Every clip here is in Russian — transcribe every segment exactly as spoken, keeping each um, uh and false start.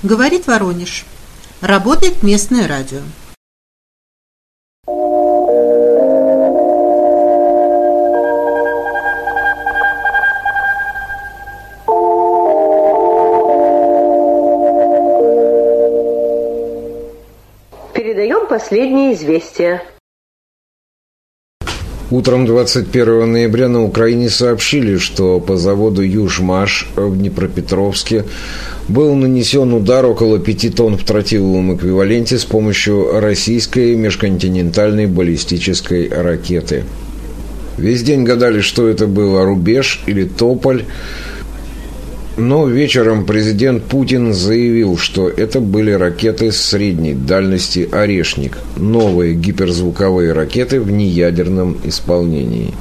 Говорит Воронеж. Работает местное радио. Передаем последние известия. Утром двадцать первого ноября на Украине сообщили, что по заводу «Южмаш» в Днепропетровске был нанесен удар около пяти тонн в тротиловом эквиваленте с помощью российской межконтинентальной баллистической ракеты. Весь день гадали, что это было, «Рубеж» или «Тополь». Но вечером президент Путин заявил, что это были ракеты средней дальности «Орешник», новые гиперзвуковые ракеты в неядерном исполнении.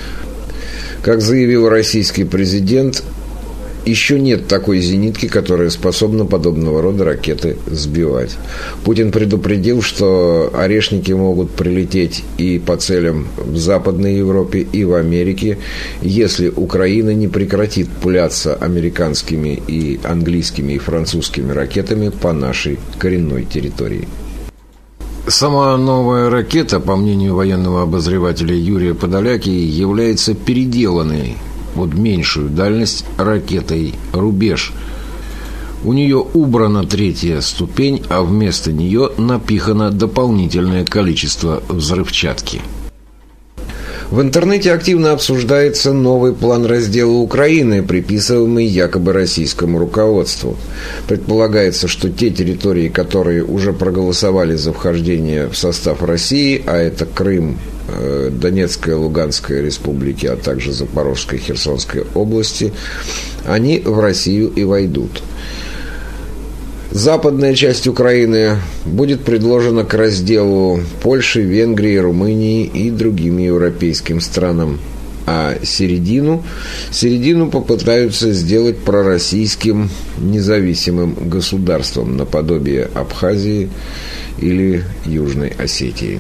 Как заявил российский президент, еще нет такой зенитки, которая способна подобного рода ракеты сбивать. Путин предупредил, что «Орешники» могут прилететь и по целям в Западной Европе, и в Америке, если Украина не прекратит пуляться американскими и английскими и французскими ракетами по нашей коренной территории. Сама новая ракета, по мнению военного обозревателя Юрия Подоляки, является переделанной под меньшую дальность ракетой «Рубеж». У нее убрана третья ступень, а вместо нее напихано дополнительное количество взрывчатки. В интернете активно обсуждается новый план раздела Украины, приписываемый якобы российскому руководству. Предполагается, что те территории, которые уже проголосовали за вхождение в состав России, а это Крым, Донецкая, Луганская республики, а также Запорожская, Херсонская области, они в Россию и войдут. Западная часть Украины будет предложена к разделу Польши, Венгрии, Румынии и другим европейским странам. А середину, середину попытаются сделать пророссийским независимым государством наподобие Абхазии или Южной Осетии.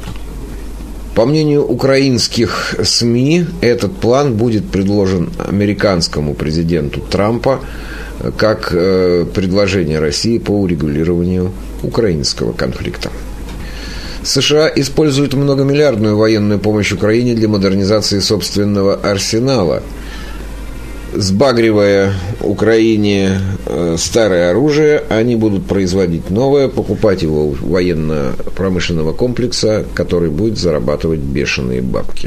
По мнению украинских СМИ, этот план будет предложен американскому президенту Трампа как э, предложение России по урегулированию украинского конфликта. США используют многомиллиардную военную помощь Украине для модернизации собственного арсенала. Сбагривая Украине э, старое оружие, они будут производить новое, покупать его у военно-промышленного комплекса, который будет зарабатывать бешеные бабки.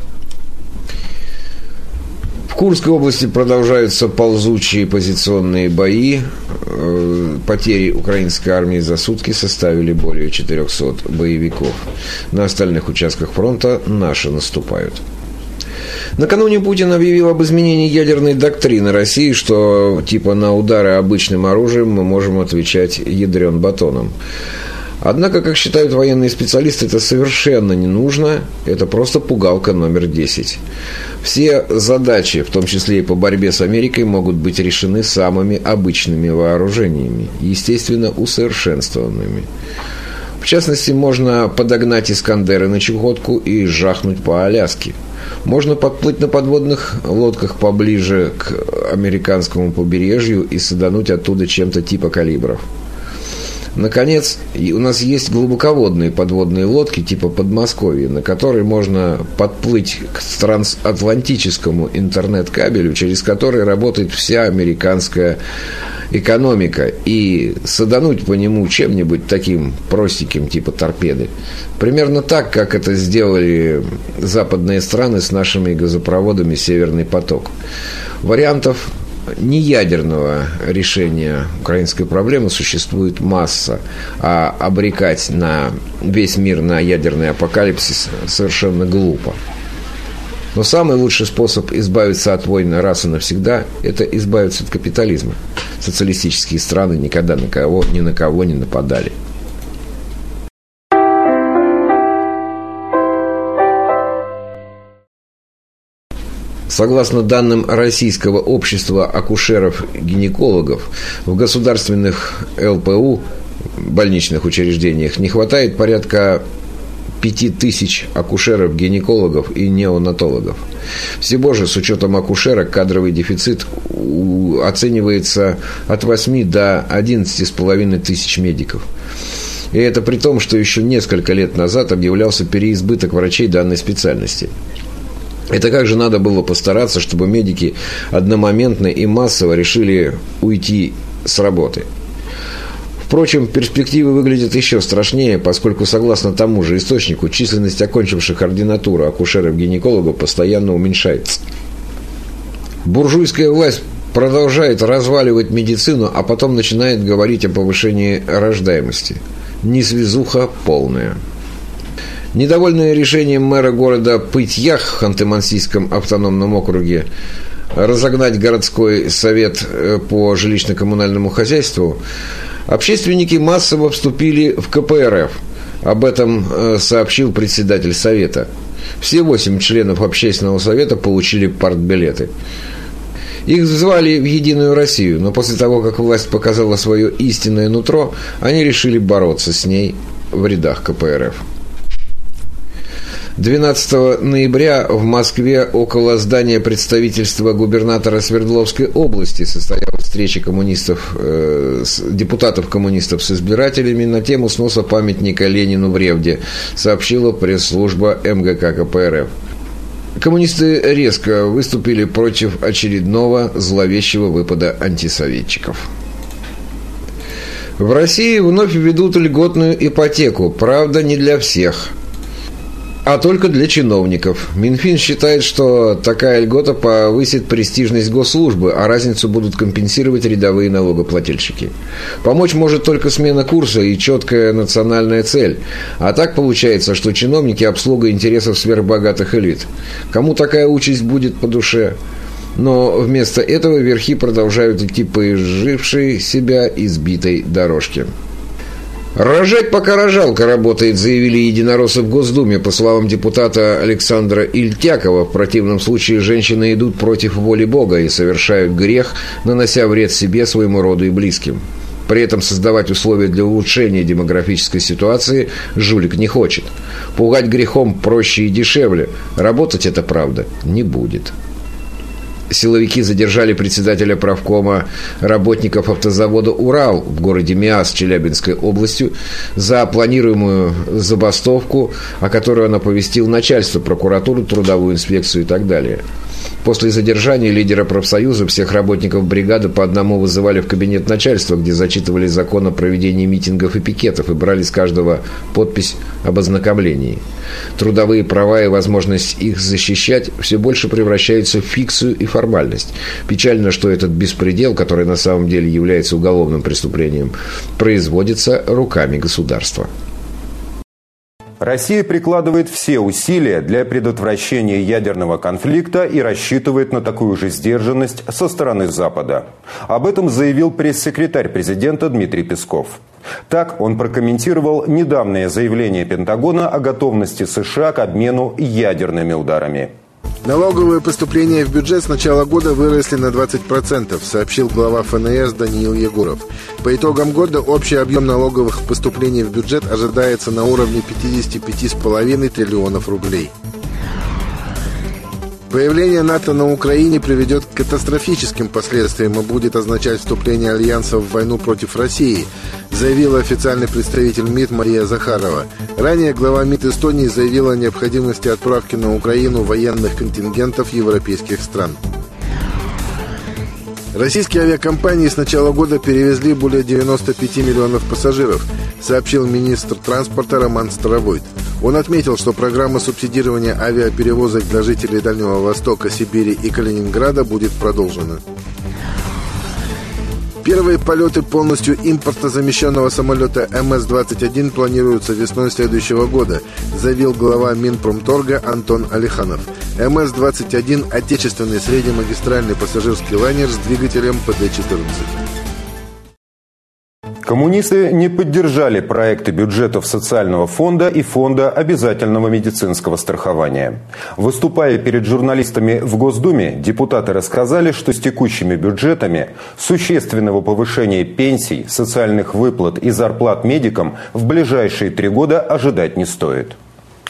В Курской области продолжаются ползучие позиционные бои. Потери украинской армии за сутки составили более четырехсот боевиков. На остальных участках фронта наши наступают. Накануне Путин объявил об изменении ядерной доктрины России, что типа на удары обычным оружием мы можем отвечать ядрен батоном. Однако, как считают военные специалисты, это совершенно не нужно, это просто пугалка номер десять. Все задачи, в том числе и по борьбе с Америкой, могут быть решены самыми обычными вооружениями, естественно, усовершенствованными. В частности, можно подогнать «Искандеры» на Чукотку и жахнуть по Аляске. Можно подплыть на подводных лодках поближе к американскому побережью и садануть оттуда чем-то типа калибров. Наконец, у нас есть глубоководные подводные лодки типа Подмосковья, на которые можно подплыть к трансатлантическому интернет-кабелю, через который работает вся американская экономика, и садануть по нему чем-нибудь таким простеньким типа торпеды. Примерно так, как это сделали западные страны с нашими газопроводами «Северный поток». Вариантов неядерного решения украинской проблемы существует масса, а обрекать на весь мир на ядерный апокалипсис совершенно глупо. Но самый лучший способ избавиться от войны раз и навсегда – это избавиться от капитализма. Социалистические страны никогда на кого, ни на кого не нападали. Согласно данным Российского общества акушеров-гинекологов, в государственных эл пэ у, больничных учреждениях, не хватает порядка пяти тысяч акушеров-гинекологов и неонатологов. Всего же, с учетом акушерок, кадровый дефицит оценивается от восьми до одиннадцати с половиной тысяч медиков. И это при том, что еще несколько лет назад объявлялся переизбыток врачей данной специальности. Это как же надо было постараться, чтобы медики одномоментно и массово решили уйти с работы. Впрочем, перспективы выглядят еще страшнее, поскольку, согласно тому же источнику, численность окончивших ординатуру акушеров-гинекологов постоянно уменьшается. Буржуйская власть продолжает разваливать медицину, а потом начинает говорить о повышении рождаемости. Несвязуха полная. Недовольные решением мэра города Пыть-Ях в Ханты-Мансийском автономном округе разогнать городской совет по жилищно-коммунальному хозяйству, общественники массово вступили в ка пэ эр эф. Об этом сообщил председатель совета. Все восемь членов общественного совета получили партбилеты. Их звали в Единую Россию, но после того, как власть показала свое истинное нутро, они решили бороться с ней в рядах ка пэ эр эф. двенадцатого ноября в Москве около здания представительства губернатора Свердловской области состоялась встреча коммунистов, э, депутатов коммунистов с избирателями на тему сноса памятника Ленину в Ревде, сообщила пресс-служба эм гэ ка ка пэ эр эф. Коммунисты резко выступили против очередного зловещего выпада антисоветчиков. В России вновь введут льготную ипотеку, правда, не для всех, а только для чиновников. Минфин считает, что такая льгота повысит престижность госслужбы, а разницу будут компенсировать рядовые налогоплательщики. Помочь может только смена курса и четкая национальная цель. А так получается, что чиновники – обслуга интересов сверхбогатых элит. Кому такая участь будет по душе? Но вместо этого верхи продолжают идти по изжившей себя избитой дорожке. «Рожать, пока рожалка работает», заявили единороссы в Госдуме. По словам депутата Александра Ильтякова, в противном случае женщины идут против воли Бога и совершают грех, нанося вред себе, своему роду и близким. При этом создавать условия для улучшения демографической ситуации жулик не хочет. Пугать грехом проще и дешевле. Работать это, правда, не будет. Силовики задержали председателя правкома работников автозавода «Урал» в городе Миас Челябинской областью за планируемую забастовку, о которой он оповестил начальство, прокуратуру, трудовую инспекцию и так далее. После задержания лидера профсоюза всех работников бригады по одному вызывали в кабинет начальства, где зачитывали закон о проведении митингов и пикетов и брали с каждого подпись об ознакомлении. Трудовые права и возможность их защищать все больше превращаются в фикцию и формальность. Печально, что этот беспредел, который на самом деле является уголовным преступлением, производится руками государства. Россия прикладывает все усилия для предотвращения ядерного конфликта и рассчитывает на такую же сдержанность со стороны Запада. Об этом заявил пресс-секретарь президента Дмитрий Песков. Так он прокомментировал недавнее заявление Пентагона о готовности США к обмену ядерными ударами. Налоговые поступления в бюджет с начала года выросли на двадцать процентов, сообщил глава эф эн эс Даниил Егоров. По итогам года общий объем налоговых поступлений в бюджет ожидается на уровне пятьдесят пять целых пять десятых триллионов рублей. Появление НАТО на Украине приведет к катастрофическим последствиям и будет означать вступление Альянса в войну против России, заявила официальный представитель МИД Мария Захарова. Ранее глава МИД Эстонии заявила о необходимости отправки на Украину военных контингентов европейских стран. Российские авиакомпании с начала года перевезли более девяноста пяти миллионов пассажиров, сообщил министр транспорта Роман Старовойт. Он отметил, что программа субсидирования авиаперевозок для жителей Дальнего Востока, Сибири и Калининграда будет продолжена. Первые полеты полностью импортозамещенного самолета эм эс двадцать один планируются весной следующего года, заявил глава Минпромторга Антон Алиханов. эм эс двадцать один – отечественный среднемагистральный пассажирский лайнер с двигателем пэ дэ четырнадцать. Коммунисты не поддержали проекты бюджетов Социального фонда и Фонда обязательного медицинского страхования. Выступая перед журналистами в Госдуме, депутаты рассказали, что с текущими бюджетами существенного повышения пенсий, социальных выплат и зарплат медикам в ближайшие три года ожидать не стоит.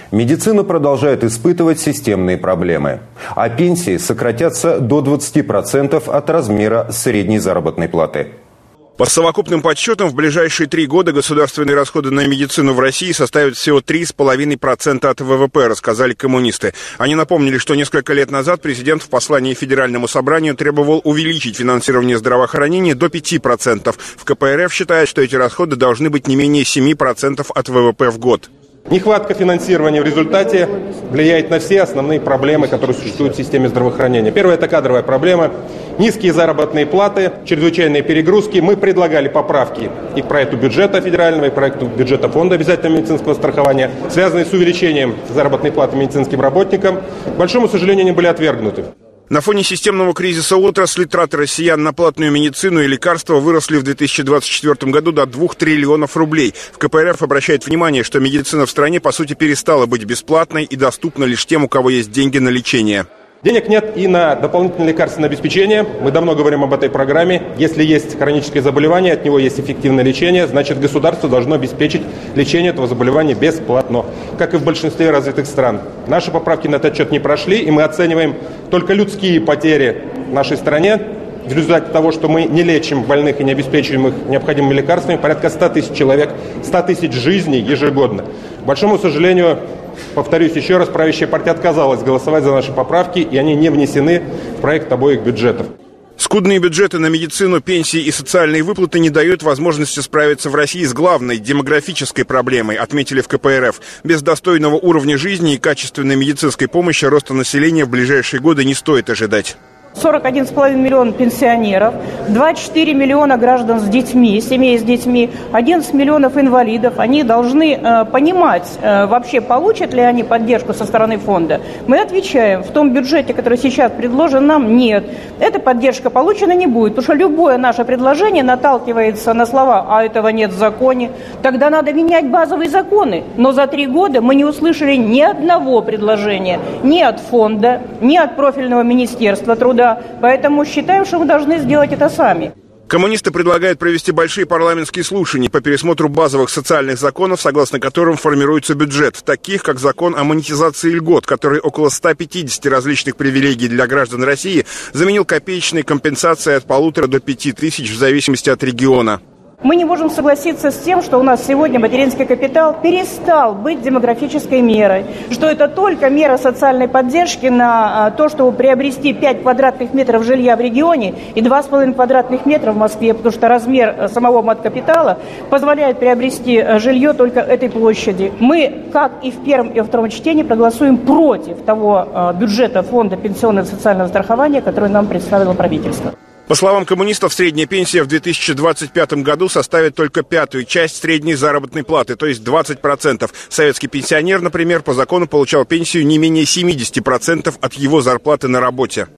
Медицина продолжает испытывать системные проблемы, а пенсии сократятся до двадцати процентов от размера средней заработной платы. По совокупным подсчетам, в ближайшие три года государственные расходы на медицину в России составят всего три с половиной процента от вэ вэ пэ, рассказали коммунисты. Они напомнили, что несколько лет назад президент в послании Федеральному собранию требовал увеличить финансирование здравоохранения до пяти процентов. В ка пэ эр эф считают, что эти расходы должны быть не менее семи процентов от вэ вэ пэ в год. Нехватка финансирования в результате влияет на все основные проблемы, которые существуют в системе здравоохранения. Первая – это кадровая проблема. Низкие заработные платы, чрезвычайные перегрузки. Мы предлагали поправки и к проекту бюджета федерального, и к проекту бюджета фонда обязательного медицинского страхования, связанные с увеличением заработной платы медицинским работникам. К большому сожалению, они были отвергнуты. На фоне системного кризиса отрасли траты россиян на платную медицину и лекарства выросли в две тысячи двадцать четвёртом году до двух триллионов рублей. В ка пэ эр эф обращает внимание, что медицина в стране по сути перестала быть бесплатной и доступна лишь тем, у кого есть деньги на лечение. Денег нет и на дополнительное лекарственное обеспечение. Мы давно говорим об этой программе. Если есть хроническое заболевание, от него есть эффективное лечение, значит, государство должно обеспечить лечение этого заболевания бесплатно, как и в большинстве развитых стран. Наши поправки на этот счет не прошли, и мы оцениваем только людские потери в нашей стране в результате того, что мы не лечим больных и не обеспечиваем их необходимыми лекарствами, порядка ста тысяч человек, ста тысяч жизней ежегодно. К большому сожалению, повторюсь еще раз, правящая партия отказалась голосовать за наши поправки, и они не внесены в проект обоих бюджетов. Скудные бюджеты на медицину, пенсии и социальные выплаты не дают возможности справиться в России с главной демографической проблемой, отметили в ка пэ эр эф. Без достойного уровня жизни и качественной медицинской помощи роста населения в ближайшие годы не стоит ожидать. сорок один целых пять миллиона пенсионеров, двадцать четыре миллиона граждан с детьми, семей с детьми, одиннадцать миллионов инвалидов. Они должны э, понимать, э, вообще получат ли они поддержку со стороны фонда. Мы отвечаем, в том бюджете, который сейчас предложен нам, нет. Эта поддержка получена не будет, потому что любое наше предложение наталкивается на слова «а этого нет в законе». Тогда надо менять базовые законы. Но за три года мы не услышали ни одного предложения ни от фонда, ни от профильного министерства труда. Поэтому считаем, что мы должны сделать это сами. Коммунисты предлагают провести большие парламентские слушания по пересмотру базовых социальных законов, согласно которым формируется бюджет, таких как закон о монетизации льгот, который около ста пятидесяти различных привилегий для граждан России заменил копеечной компенсацией от полутора до пяти тысяч в зависимости от региона. Мы не можем согласиться с тем, что у нас сегодня материнский капитал перестал быть демографической мерой, что это только мера социальной поддержки на то, чтобы приобрести пять квадратных метров жилья в регионе и два с половиной квадратных метра в Москве, потому что размер самого маткапитала позволяет приобрести жилье только этой площади. Мы, как и в первом и во втором чтении, проголосуем против того бюджета фонда пенсионного и социального страхования, который нам представило правительство. По словам коммунистов, средняя пенсия в две тысячи двадцать пятом году составит только пятую часть средней заработной платы, то есть двадцать процентов. Советский пенсионер, например, по закону получал пенсию не менее семидесяти процентов от его зарплаты на работе.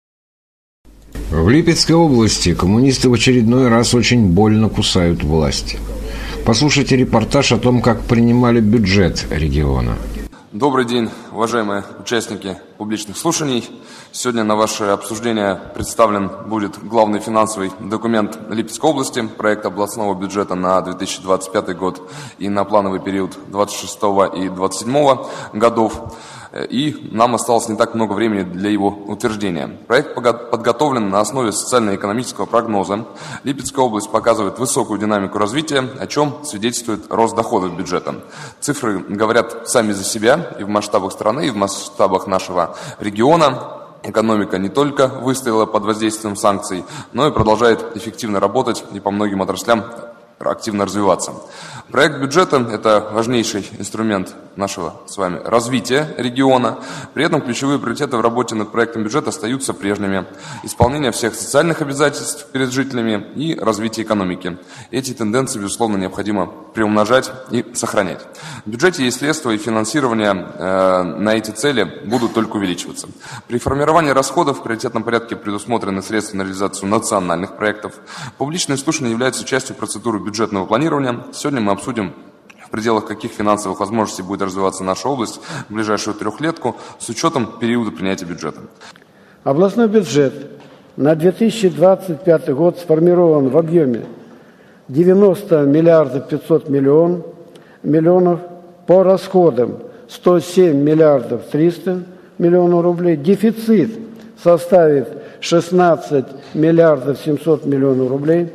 В Липецкой области коммунисты в очередной раз очень больно кусают власть. Послушайте репортаж о том, как принимали бюджет региона. Добрый день, уважаемые участники публичных слушаний. Сегодня на ваше обсуждение представлен будет главный финансовый документ Липецкой области, проект областного бюджета на две тысячи двадцать пятый год и на плановый период двадцать шестого и двадцать седьмого годов. И нам осталось не так много времени для его утверждения. Проект подготовлен на основе социально-экономического прогноза. Липецкая область показывает высокую динамику развития, о чем свидетельствует рост доходов бюджета. Цифры говорят сами за себя и в масштабах страны, и в масштабах нашего региона. Экономика не только выстояла под воздействием санкций, но и продолжает эффективно работать и по многим отраслям активно развиваться. Проект бюджета – это важнейший инструмент нашего с вами развития региона. При этом ключевые приоритеты в работе над проектом бюджета остаются прежними. Исполнение всех социальных обязательств перед жителями и развитие экономики. Эти тенденции, безусловно, необходимо приумножать и сохранять. В бюджете есть средства и финансирование э, на эти цели будут только увеличиваться. При формировании расходов в приоритетном порядке предусмотрены средства на реализацию национальных проектов. Публичные слушания являются частью процедуры бюджетного планирования. Сегодня мы обсудим, в пределах каких финансовых возможностей будет развиваться наша область в ближайшую трехлетку с учетом периода принятия бюджета. Областной бюджет на две тысячи двадцать пятый год сформирован в объеме девяносто миллиардов пятьсот миллионов, миллионов, по расходам сто семь миллиардов триста миллионов рублей. Дефицит составит шестнадцать миллиардов семьсот миллионов рублей.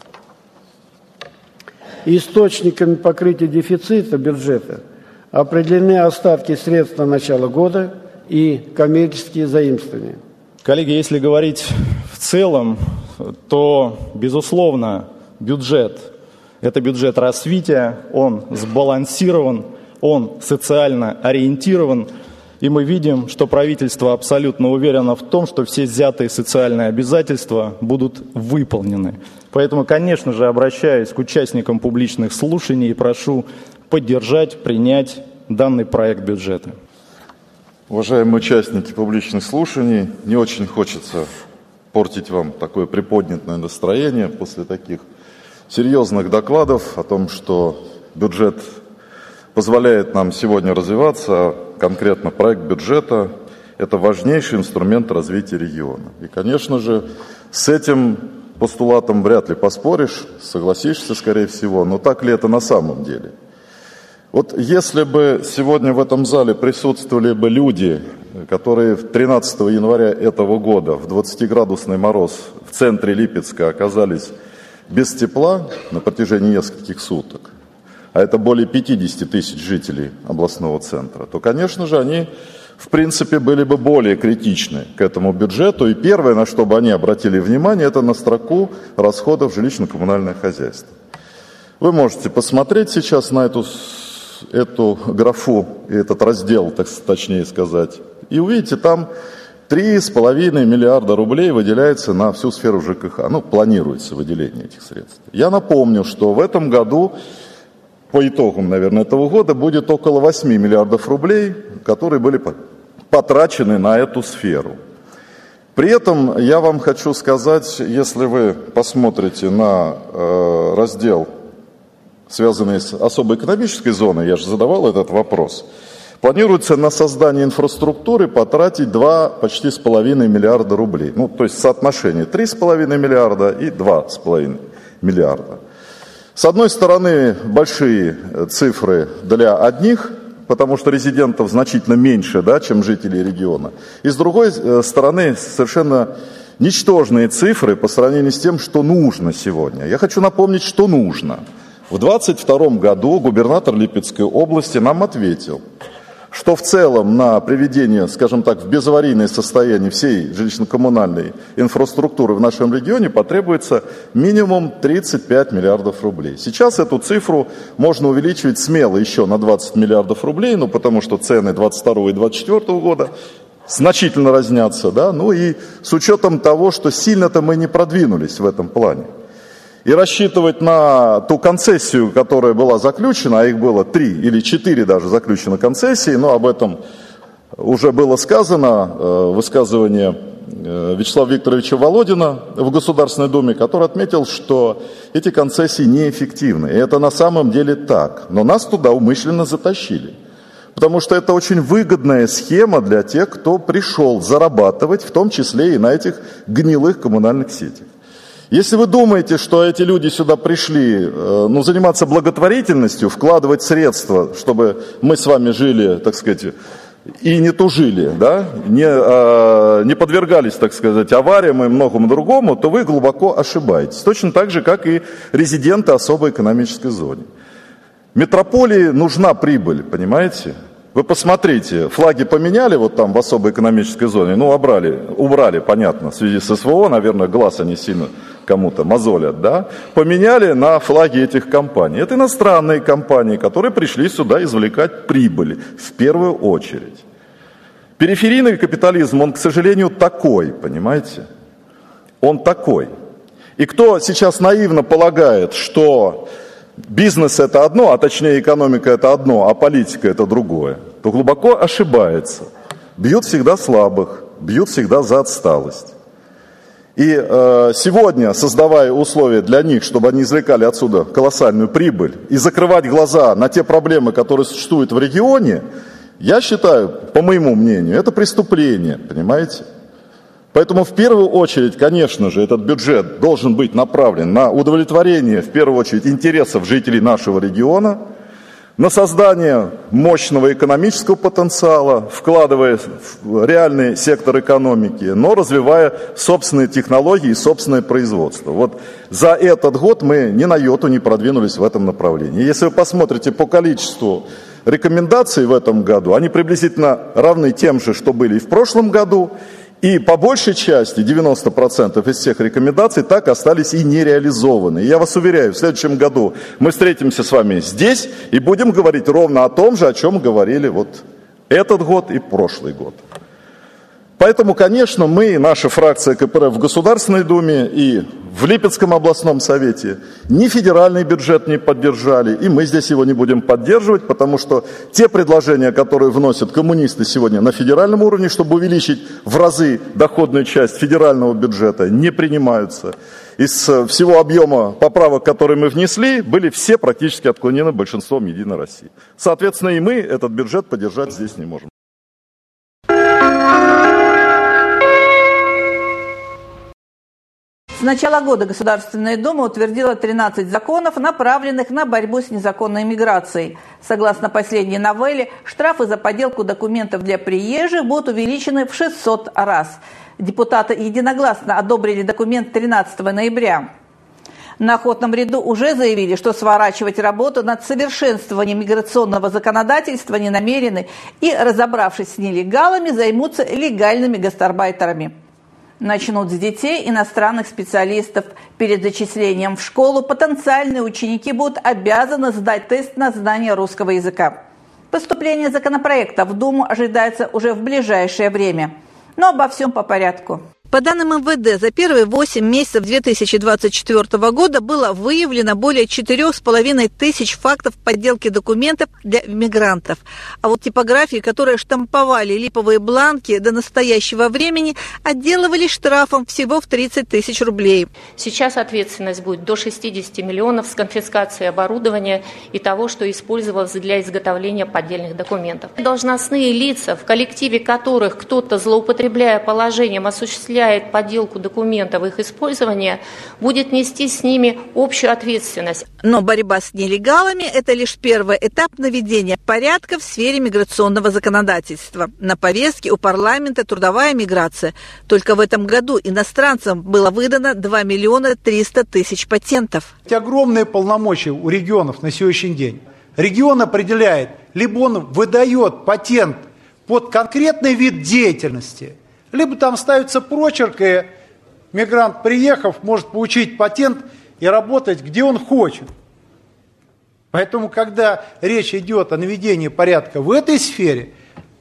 Источниками покрытия дефицита бюджета определены остатки средств на начало года и коммерческие заимствования. Коллеги, если говорить в целом, то, безусловно, бюджет – это бюджет развития, он сбалансирован, он социально ориентирован, и мы видим, что правительство абсолютно уверено в том, что все взятые социальные обязательства будут выполнены. Поэтому, конечно же, обращаюсь к участникам публичных слушаний и прошу поддержать, принять данный проект бюджета. Уважаемые участники публичных слушаний, не очень хочется портить вам такое приподнятое настроение после таких серьезных докладов о том, что бюджет позволяет нам сегодня развиваться, а конкретно проект бюджета – это важнейший инструмент развития региона. И, конечно же, с этим постулатом вряд ли поспоришь, согласишься, скорее всего, но так ли это на самом деле? Вот если бы сегодня в этом зале присутствовали бы люди, которые тринадцатого января этого года в двадцатиградусный мороз в центре Липецка оказались без тепла на протяжении нескольких суток, а это более пятидесяти тысяч жителей областного центра, то, конечно же, они, в принципе, были бы более критичны к этому бюджету. И первое, на что бы они обратили внимание, это на строку расходов жилищно-коммунальное хозяйство. Вы можете посмотреть сейчас на эту, эту графу, и этот раздел, так, точнее сказать, и увидите, там три с половиной миллиарда рублей выделяется на всю сферу ЖКХ. Ну, планируется выделение этих средств. Я напомню, что в этом году, по итогам, наверное, этого года, будет около восьми миллиардов рублей, которые были потрачены на эту сферу. При этом я вам хочу сказать, если вы посмотрите на э, раздел, связанный с особой экономической зоной, я же задавал этот вопрос, планируется на создание инфраструктуры потратить два почти с половиной миллиарда рублей. Ну, то есть соотношение три с половиной миллиарда и два с половиной миллиарда. С одной стороны, большие цифры для одних, потому что резидентов значительно меньше, да, чем жителей региона. И с другой стороны, совершенно ничтожные цифры по сравнению с тем, что нужно сегодня. Я хочу напомнить, что нужно. В двадцать втором году губернатор Липецкой области нам ответил, что в целом на приведение, скажем так, в безаварийное состояние всей жилищно-коммунальной инфраструктуры в нашем регионе потребуется минимум тридцать пять миллиардов рублей. Сейчас эту цифру можно увеличивать смело еще на двадцать миллиардов рублей, ну потому что цены двадцать второго и двадцать четвёртого года значительно разнятся, да, ну и с учетом того, что сильно-то мы не продвинулись в этом плане. И рассчитывать на ту концессию, которая была заключена, а их было три или четыре даже заключено концессии, но об этом уже было сказано, высказывание Вячеслава Викторовича Володина в Государственной Думе, который отметил, что эти концессии неэффективны. И это на самом деле так. Но нас туда умышленно затащили. Потому что это очень выгодная схема для тех, кто пришел зарабатывать, в том числе и на этих гнилых коммунальных сетях. Если вы думаете, что эти люди сюда пришли, ну, заниматься благотворительностью, вкладывать средства, чтобы мы с вами жили, так сказать, и не тужили, да, не, а, не подвергались, так сказать, авариям и многому другому, то вы глубоко ошибаетесь. Точно так же, как и резиденты особой экономической зоны. Метрополии нужна прибыль, понимаете? Вы посмотрите, флаги поменяли вот там в особой экономической зоне, ну, убрали, убрали, понятно, в связи с СВО, наверное, глаз они сильно кому-то мозолят, да, поменяли на флаги этих компаний. Это иностранные компании, которые пришли сюда извлекать прибыль в первую очередь. Периферийный капитализм, он, к сожалению, такой, понимаете? Он такой. И кто сейчас наивно полагает, что бизнес это одно, а точнее экономика это одно, а политика это другое, то глубоко ошибается. Бьют всегда слабых, бьют всегда за отсталость. И э, сегодня, создавая условия для них, чтобы они извлекали отсюда колоссальную прибыль и закрывать глаза на те проблемы, которые существуют в регионе, я считаю, по моему мнению, это преступление, понимаете? Поэтому в первую очередь, конечно же, этот бюджет должен быть направлен на удовлетворение, в первую очередь, интересов жителей нашего региона, на создание мощного экономического потенциала, вкладывая в реальный сектор экономики, но развивая собственные технологии и собственное производство. Вот за этот год мы ни на йоту не продвинулись в этом направлении. Если вы посмотрите по количеству рекомендаций в этом году, они приблизительно равны тем же, что были и в прошлом году. И по большей части, девяносто процентов из всех рекомендаций так остались и не реализованы. Я вас уверяю, в следующем году мы встретимся с вами здесь и будем говорить ровно о том же, о чем говорили вот этот год и прошлый год. Поэтому, конечно, мы, наша фракция ка пэ эр эф в Государственной Думе и в Липецком областном совете ни федеральный бюджет не поддержали, и мы здесь его не будем поддерживать, потому что те предложения, которые вносят коммунисты сегодня на федеральном уровне, чтобы увеличить в разы доходную часть федерального бюджета, не принимаются. Из всего объема поправок, которые мы внесли, были все практически отклонены большинством «Единой России». Соответственно, и мы этот бюджет поддержать здесь не можем. С начала года Государственная Дума утвердила тринадцать законов, направленных на борьбу с незаконной миграцией. Согласно последней новелле, штрафы за подделку документов для приезжих будут увеличены в шестьсот раз. Депутаты единогласно одобрили документ тринадцатого ноября. На охотном ряду уже заявили, что сворачивать работу над совершенствованием миграционного законодательства не намерены и, разобравшись с нелегалами, займутся легальными гастарбайтерами. Начнут с детей иностранных специалистов. Перед зачислением в школу потенциальные ученики будут обязаны сдать тест на знание русского языка. Поступление законопроекта в Думу ожидается уже в ближайшее время. Но обо всем по порядку. По данным эм вэ дэ, за первые восемь месяцев две тысячи двадцать четвёртого года было выявлено более четырех с половиной тысяч фактов подделки документов для мигрантов. А вот типографии, которые штамповали липовые бланки до настоящего времени, отделывали штрафом всего в тридцать тысяч рублей. Сейчас ответственность будет до шестидесяти миллионов с конфискацией оборудования и того, что использовалось для изготовления поддельных документов. Должностные лица, в коллективе которых кто-то, злоупотребляя положением, осуществляет подделку документов, их использование, будет нести с ними общую ответственность. Но борьба с нелегалами – это лишь первый этап наведения порядка в сфере миграционного законодательства. На повестке у парламента трудовая миграция. Только в этом году иностранцам было выдано два миллиона триста тысяч патентов. Огромные полномочия у регионов на сегодняшний день. Регион определяет, либо он выдает патент под конкретный вид деятельности, либо там ставится прочерк, и мигрант, приехав, может получить патент и работать, где он хочет. Поэтому, когда речь идет о наведении порядка в этой сфере,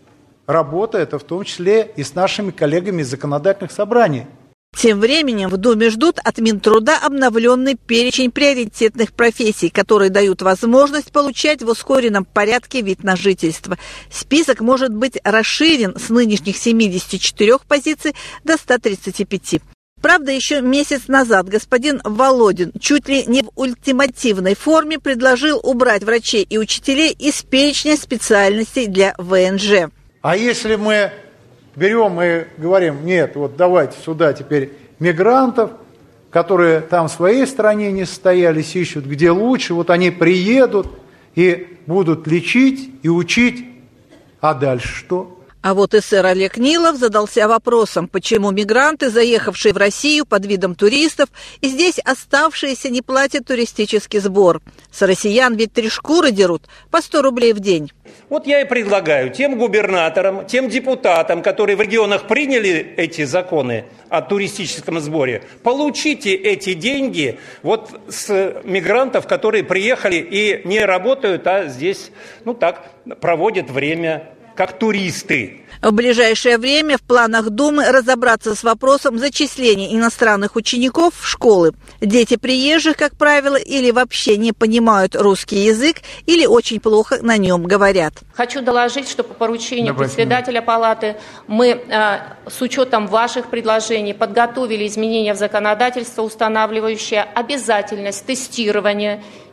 работа это в том числе и с нашими коллегами из законодательных собраний. Тем временем в Думе ждут от Минтруда обновленный перечень приоритетных профессий, которые дают возможность получать в ускоренном порядке вид на жительство. Список может быть расширен с нынешних семидесяти четырёх позиций до ста тридцати пяти. Правда, еще месяц назад господин Володин чуть ли не в ультимативной форме предложил убрать врачей и учителей из перечня специальностей для вэ эн жэ. А если мы берем и говорим, нет, вот давайте сюда теперь мигрантов, которые там в своей стране не состоялись, ищут где лучше, вот они приедут и будут лечить и учить, а дальше что? А вот эсэр Олег Нилов задался вопросом, почему мигранты, заехавшие в Россию под видом туристов, и здесь оставшиеся не платят туристический сбор. С россиян ведь три шкуры дерут по сто рублей в день. Вот я и предлагаю тем губернаторам, тем депутатам, которые в регионах приняли эти законы о туристическом сборе, получите эти деньги вот с мигрантов, которые приехали и не работают, а здесь, ну так, проводят время как туристы. В ближайшее время в планах Думы разобраться с вопросом зачисления иностранных учеников в школы. Дети приезжих, как правило, или вообще не понимают русский язык, или очень плохо на нем говорят. Хочу доложить, что по поручению Давайте. председателя палаты мы э, с учетом ваших предложений подготовили изменения в законодательство, устанавливающее обязательность тестирования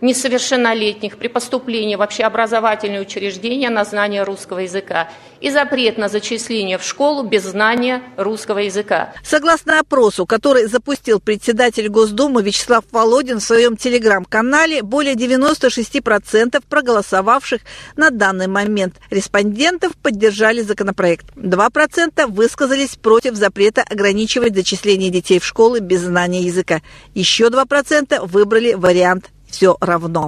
несовершеннолетних при поступлении в общеобразовательные учреждения на знание русского языка и запрет на зачисление в школу без знания русского языка. Согласно опросу, который запустил председатель Госдумы Вячеслав Володин в своем телеграм-канале, более девяносто шесть процентов проголосовавших на данный момент респондентов поддержали законопроект. два процента высказались против запрета ограничивать зачисление детей в школы без знания языка. Еще два процента выбрали вариант «все равно».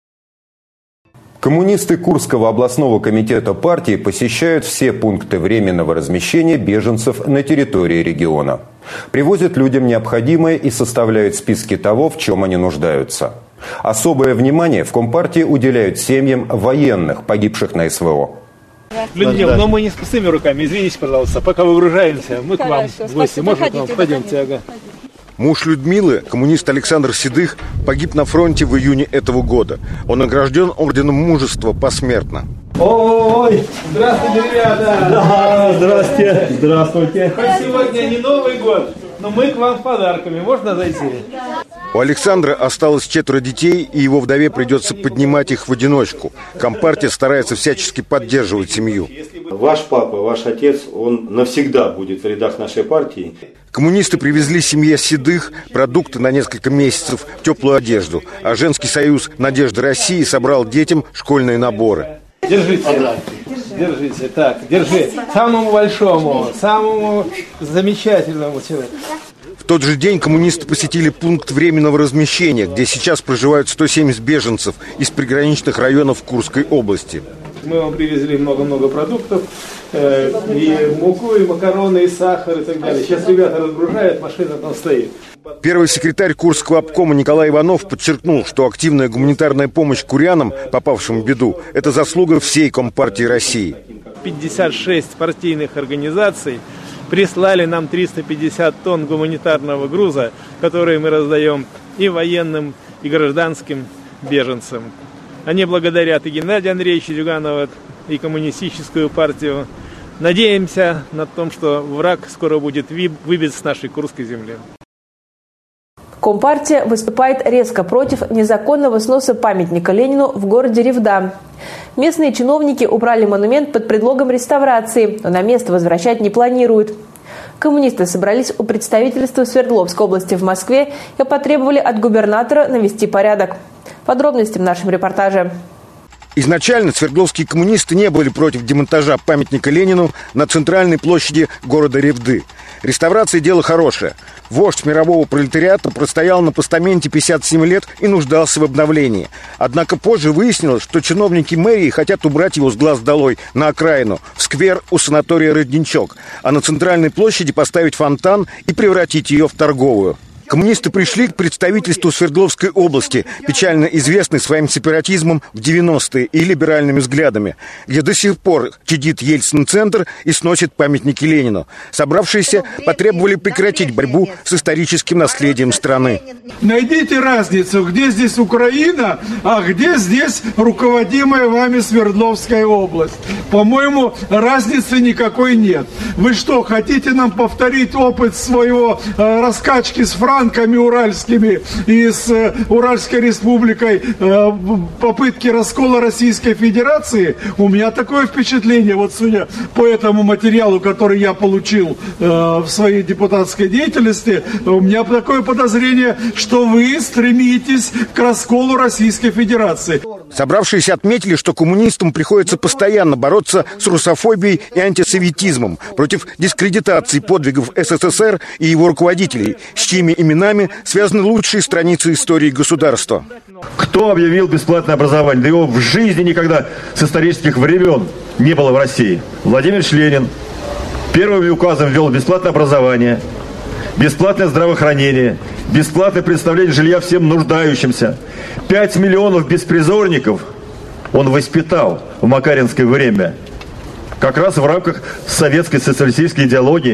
Коммунисты Курского областного комитета партии посещают все пункты временного размещения беженцев на территории региона. Привозят людям необходимое и составляют списки того, в чем они нуждаются. Особое внимание в Компартии уделяют семьям военных, погибших на СВО. Людмила, но мы не с пустыми руками, извините, пожалуйста, пока выгружаемся, мы к вам в гости. Можно к вам? Пойдемте, ага. Муж Людмилы, коммунист Александр Седых, погиб на фронте в июне этого года. Он награжден орденом мужества посмертно. Ой, здравствуйте, ребята! Да, здравствуйте, здравствуйте. Хоть сегодня не Новый год, но мы к вам с подарками. Можно зайти? У Александра осталось четверо детей, и его вдове придется поднимать их в одиночку. Компартия старается всячески поддерживать семью. Ваш папа, ваш отец, он навсегда будет в рядах нашей партии. Коммунисты привезли семье Седых продукты на несколько месяцев, теплую одежду, а Женский союз «Надежда России» собрал детям школьные наборы. Держите, держите, так, держи. Самому большому, самому замечательному человеку. В тот же день коммунисты посетили пункт временного размещения, где сейчас проживают сто семьдесят беженцев из приграничных районов Курской области. Мы вам привезли много-много продуктов, э, и муку, и макароны, и сахар, и так далее. Сейчас ребята разгружают, машина там стоит. Первый секретарь Курского обкома Николай Иванов подчеркнул, что активная гуманитарная помощь курянам, попавшим в беду, это заслуга всей Компартии России. пятьдесят шесть партийных организаций прислали нам триста пятьдесят тонн гуманитарного груза, которые мы раздаем и военным, и гражданским беженцам. Они благодарят и Геннадия Андреевича Зюганова, и Коммунистическую партию. Надеемся на то, что враг скоро будет выбит с нашей Курской земли. Компартия выступает резко против незаконного сноса памятника Ленину в городе Ревда. Местные чиновники убрали монумент под предлогом реставрации, но на место возвращать не планируют. Коммунисты собрались у представительства Свердловской области в Москве и потребовали от губернатора навести порядок. Подробности в нашем репортаже. Изначально свердловские коммунисты не были против демонтажа памятника Ленину на центральной площади города Ревды. Реставрация – дело хорошее. Вождь мирового пролетариата простоял на постаменте пятьдесят семь лет и нуждался в обновлении. Однако позже выяснилось, что чиновники мэрии хотят убрать его с глаз долой на окраину, в сквер у санатория «Родничок», а на центральной площади поставить фонтан и превратить ее в торговую. Коммунисты пришли к представительству Свердловской области, печально известной своим сепаратизмом в девяностые и либеральными взглядами, где до сих пор чадит Ельцин-центр и сносит памятники Ленину. Собравшиеся потребовали прекратить борьбу с историческим наследием страны. Найдите разницу, где здесь Украина, а где здесь руководимая вами Свердловская область. По-моему, разницы никакой нет. Вы что, хотите нам повторить опыт своего э, раскачки с Францией? Уральскими и с э, Уральской республикой э, попытки раскола Российской Федерации, у меня такое впечатление, вот судя по этому материалу, который я получил э, в своей депутатской деятельности, у меня такое подозрение, что вы стремитесь к расколу Российской Федерации. Собравшиеся отметили, что коммунистам приходится постоянно бороться с русофобией и антисоветизмом, против дискредитации подвигов СССР и его руководителей, с чьими именами связаны лучшие страницы истории государства. Кто объявил бесплатное образование? Да его в жизни никогда с исторических времен не было в России. Владимир Ильич Ленин первым указом ввел бесплатное образование, бесплатное здравоохранение, бесплатное предоставление жилья всем нуждающимся. Пять миллионов беспризорников он воспитал в макаринское время, как раз в рамках советской социалистической идеологии.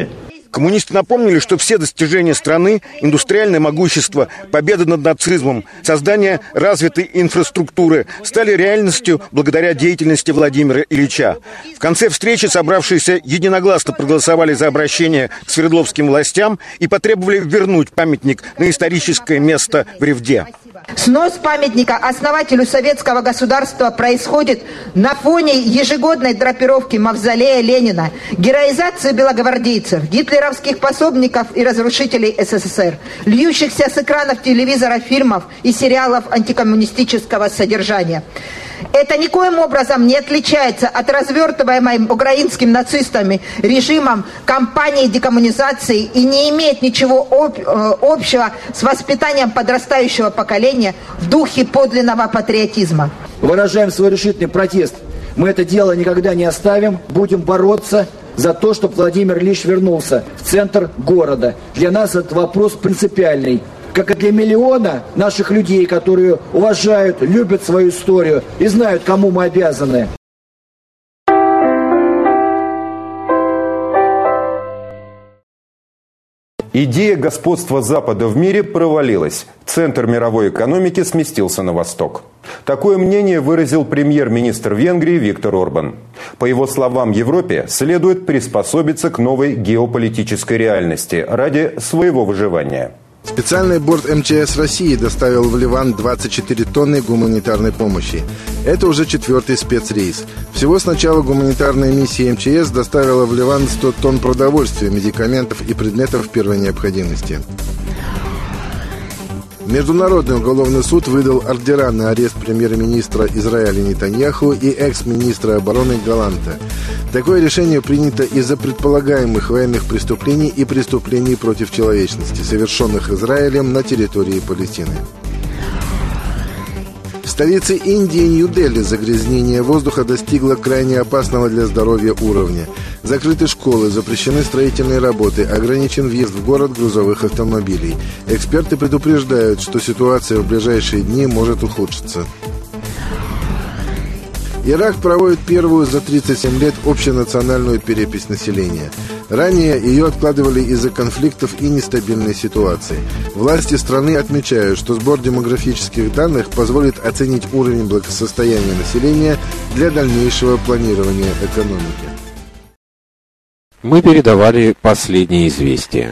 Коммунисты напомнили, что все достижения страны, индустриальное могущество, победа над нацизмом, создание развитой инфраструктуры стали реальностью благодаря деятельности Владимира Ильича. В конце встречи собравшиеся единогласно проголосовали за обращение к свердловским властям и потребовали вернуть памятник на историческое место в Ревде. Снос памятника основателю советского государства происходит на фоне ежегодной драпировки мавзолея Ленина, героизации белогвардейцев, гитлеровских пособников и разрушителей СССР, льющихся с экранов телевизора фильмов и сериалов антикоммунистического содержания. Это никоим образом не отличается от развертываемой украинскими нацистами режимом кампании декоммунизации и не имеет ничего об, э, общего с воспитанием подрастающего поколения в духе подлинного патриотизма. Выражаем свой решительный протест. Мы это дело никогда не оставим, будем бороться за то, чтобы Владимир Ильич вернулся в центр города. Для нас этот вопрос принципиальный. Как и для миллиона наших людей, которые уважают, любят свою историю и знают, кому мы обязаны. Идея господства Запада в мире провалилась. Центр мировой экономики сместился на восток. Такое мнение выразил премьер-министр Венгрии Виктор Орбан. По его словам, Европе следует приспособиться к новой геополитической реальности ради своего выживания. Специальный борт эм че эс России доставил в Ливан двадцать четыре тонны гуманитарной помощи. Это уже четвертый спецрейс. Всего с начала гуманитарной миссии эм че эс доставила в Ливан сто тонн продовольствия, медикаментов и предметов первой необходимости. Международный уголовный суд выдал ордера на арест премьер-министра Израиля Нетаньяху и экс-министра обороны Галанта. Такое решение принято из-за предполагаемых военных преступлений и преступлений против человечности, совершенных Израилем на территории Палестины. В столице Индии, Нью-Дели, загрязнение воздуха достигло крайне опасного для здоровья уровня. Закрыты школы, запрещены строительные работы, ограничен въезд в город грузовых автомобилей. Эксперты предупреждают, что ситуация в ближайшие дни может ухудшиться. Ирак проводит первую за тридцать семь лет общенациональную перепись населения. Ранее ее откладывали из-за конфликтов и нестабильной ситуации. Власти страны отмечают, что сбор демографических данных позволит оценить уровень благосостояния населения для дальнейшего планирования экономики. Мы передавали последние известия.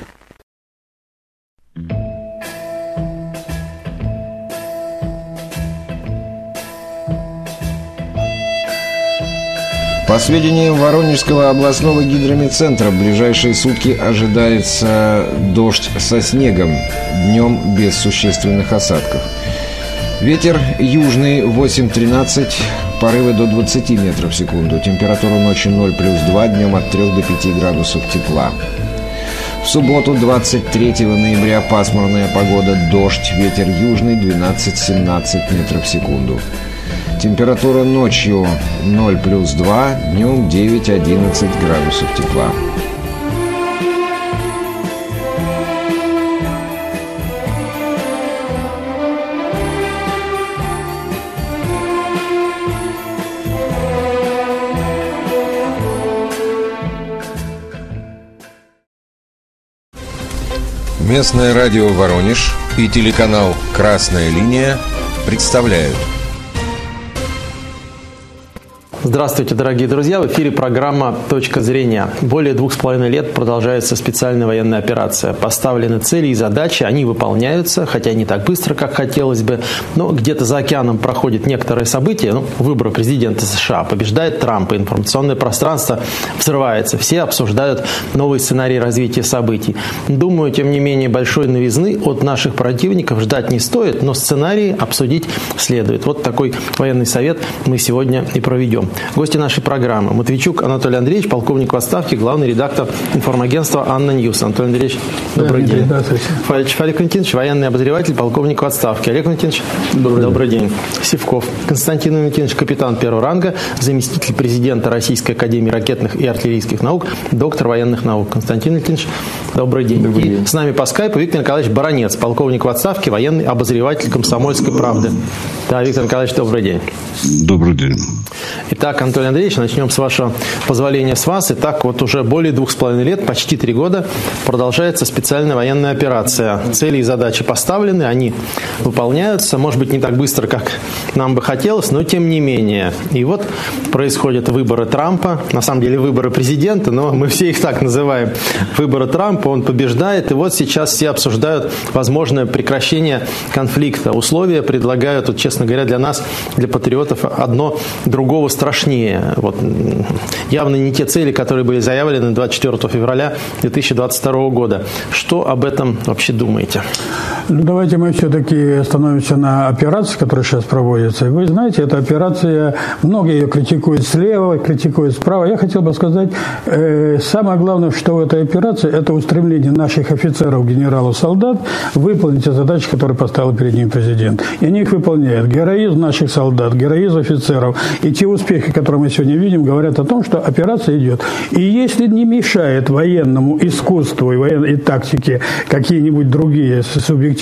По сведениям Воронежского областного гидрометцентра, в ближайшие сутки ожидается дождь со снегом, днем без существенных осадков. Ветер южный восемь-тринадцать, порывы до двадцати метров в секунду. Температура ночью ноль плюс два, днем от трёх до пяти градусов тепла. В субботу, двадцать третьего ноября, пасмурная погода, дождь, ветер южный двенадцать-семнадцать метров в секунду. Температура ночью ноль плюс два, днем девять-одиннадцать градусов тепла. Местное радио «Воронеж» и телеканал «Красная линия» представляют. Здравствуйте, дорогие друзья! В эфире программа «Точка зрения». Более двух с половиной лет продолжается специальная военная операция. Поставлены цели и задачи, они выполняются, хотя не так быстро, как хотелось бы. Но где-то за океаном проходит некоторое событие. Ну, выборы президента США. Побеждает Трамп, и информационное пространство взрывается. Все обсуждают новый сценарий развития событий. Думаю, тем не менее, большой новизны от наших противников ждать не стоит, но сценарии обсудить следует. Вот такой военный совет мы сегодня и проведем. Гости нашей программы. Матвейчук Анатолий Андреевич, полковник в отставке, главный редактор информагентства «Анна Ньюс». Анатолий Андреевич, добрый да, день. Здравствуйте. Фалич Олег Валентинович, военный обозреватель, полковник в отставке. Олег Валентинович, добрый, добрый день. день. Сивков Константин Валентинович, капитан первого ранга, заместитель президента Российской академии ракетных и артиллерийских наук, доктор военных наук. Константин Валентинович, Добрый день. Добрый И день. с нами по скайпу Виктор Николаевич Баранец, полковник в отставке, военный обозреватель «Комсомольской правды». Да, Виктор Николаевич, добрый день. Добрый день. Итак, Анатолий Андреевич, начнем с вашего позволения с вас. Итак, вот уже более двух с половиной лет, почти три года, продолжается специальная военная операция. Цели и задачи поставлены, они выполняются, может быть, не так быстро, как нам бы хотелось, но тем не менее. И вот происходят выборы Трампа, на самом деле выборы президента, но мы все их так называем. Выборы Трампа, он побеждает, и вот сейчас все обсуждают возможное прекращение конфликта. Условия предлагают, вот, честно говоря, для нас, для патриотов, одно другого страшнее. Вот, явно не те цели, которые были заявлены двадцать четвёртого февраля две тысячи двадцать второго года. Что об этом вообще думаете? Ну, давайте мы все-таки остановимся на операции, которая сейчас проводится. Вы знаете, эта операция, многие ее критикуют слева, критикуют справа. Я хотел бы сказать, э, самое главное, что в этой операции, это устремление наших офицеров, генералов, солдат выполнить те задачи, которые поставил перед ним президент. И они их выполняют. Героизм наших солдат, героизм офицеров и те успехи, которые мы сегодня видим, говорят о том, что операция идет. И если не мешает военному искусству и военной и тактике какие-нибудь другие субъективные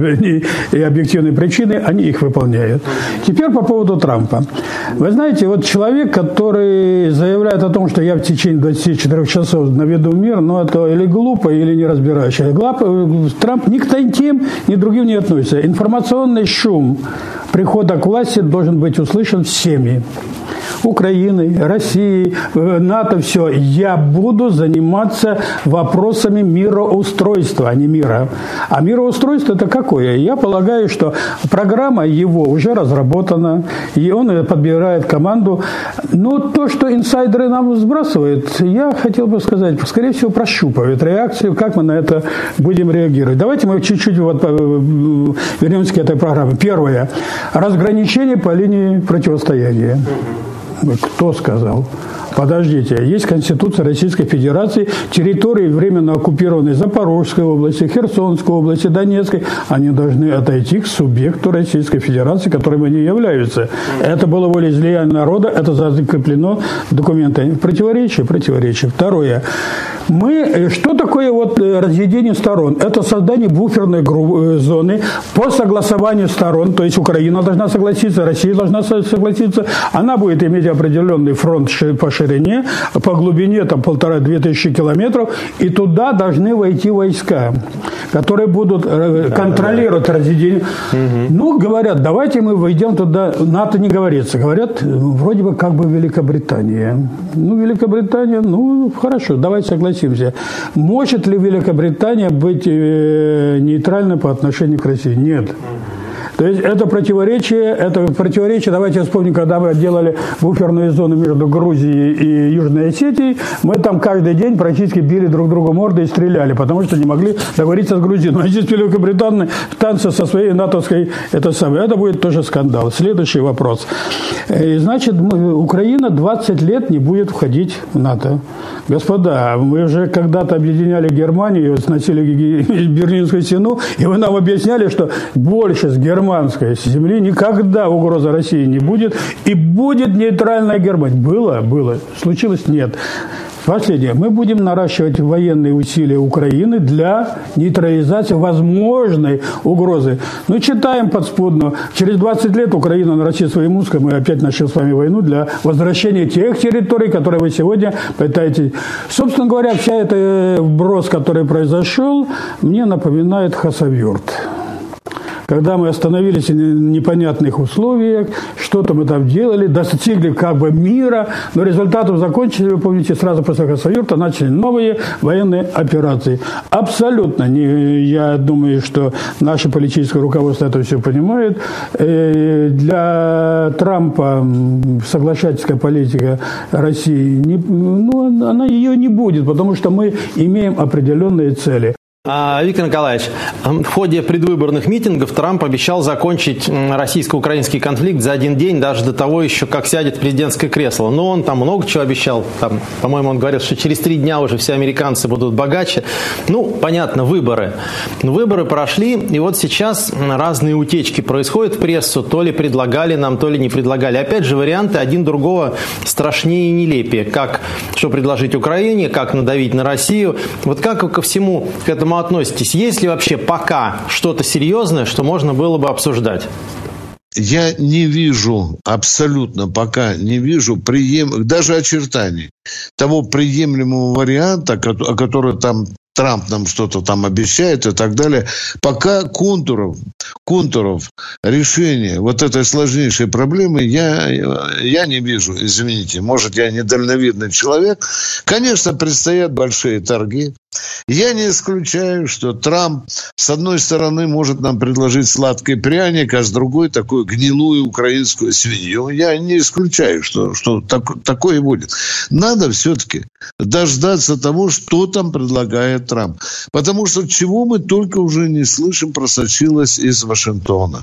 и объективные причины, они их выполняют. Теперь по поводу Трампа. Вы знаете, вот человек, который заявляет о том, что я в течение двадцати четырёх часов наведу мир, но это или глупо, или не разбирающий. Трамп ни к тем, ни к другим не относится. Информационный шум прихода к власти должен быть услышан всеми. Украины, России, НАТО, все. Я буду заниматься вопросами мироустройства, а не мира. А мироустройство это какое? Я полагаю, что программа его уже разработана, и он подбирает команду. Но то, что инсайдеры нам сбрасывают, я хотел бы сказать, скорее всего, прощупывают реакцию, как мы на это будем реагировать. Давайте мы чуть-чуть вот вернемся к этой программе. Первое. Разграничение по линии противостояния. Кто сказал? Подождите, есть Конституция Российской Федерации, территории временно оккупированной Запорожской области, Херсонской области, Донецкой, они должны отойти к субъекту Российской Федерации, которым они являются. Это было волеизлияние народа, это закреплено документами. Противоречие, противоречие. Второе. Мы, что такое вот разъединение сторон? Это создание буферной зоны по согласованию сторон, то есть Украина должна согласиться, Россия должна согласиться, она будет иметь определенный фронт по ширине, по глубине там полтора-две тысячи километров, и туда должны войти войска, которые будут контролировать да, да, да. разъединение. Угу. Ну, говорят, давайте мы войдем туда, НАТО не говорится, говорят, вроде бы как бы Великобритания. Ну, Великобритания, ну, хорошо, давайте согласимся. Может ли Великобритания быть э, нейтральной по отношению к России? Нет. То есть это противоречие, это противоречие, давайте вспомним, когда мы делали буферную зону между Грузией и Южной Осетией, мы там каждый день практически били друг друга мордой и стреляли, потому что не могли договориться с Грузией. А здесь Великобритания в танце со своей натовской, это самое, это будет тоже скандал. Следующий вопрос. И, значит, Украина двадцать лет не будет входить в НАТО. Господа, мы уже когда-то объединяли Германию, сносили Берлинскую стену, и вы нам объясняли, что больше с Германией земли никогда угрозы России не будет, и будет нейтральная Германия. Было? Было. Случилось? Нет. Последнее. Мы будем наращивать военные усилия Украины для нейтрализации возможной угрозы. Ну, читаем подспудно. Через двадцать лет Украина нарастит свои мускулы, мы опять начнем с вами войну для возвращения тех территорий, которые вы сегодня пытаетесь. Собственно говоря, вся эта вброс, который произошел, мне напоминает Хасавюрт. Когда мы остановились в непонятных условиях, что-то мы там делали, достигли как бы мира, но результатом закончили, вы помните, сразу после Хасавюрта начали новые военные операции. Абсолютно, не, я думаю, что наше политическое руководство это все понимает. Для Трампа соглашательская политика России, не, ну, она ее не будет, потому что мы имеем определенные цели. Виктор Николаевич, в ходе предвыборных митингов Трамп обещал закончить российско-украинский конфликт за один день, даже до того еще, как сядет в президентское кресло. Но он там много чего обещал. Там, по-моему, он говорил, что через три дня уже все американцы будут богаче. Ну, понятно, выборы. Выборы прошли, и вот сейчас разные утечки происходят в прессу. То ли предлагали нам, то ли не предлагали. Опять же, варианты один другого страшнее и нелепее. Как, что предложить Украине, как надавить на Россию. Вот как вы ко всему к этому относитесь? Есть ли вообще пока что-то серьезное, что можно было бы обсуждать? Я не вижу, абсолютно пока не вижу прием... даже очертаний того приемлемого варианта, о котором там Трамп нам что-то там обещает и так далее. Пока контуров, контуров решения вот этой сложнейшей проблемы я, я не вижу, извините. Может, я недальновидный человек. Конечно, предстоят большие торги. Я не исключаю, что Трамп, с одной стороны, может нам предложить сладкий пряник, а с другой такую гнилую украинскую свинью. Я не исключаю, что, что так, такое будет. Надо все-таки дождаться того, что там предлагает Трамп. Потому что чего мы только уже не слышим, просочилось из Вашингтона.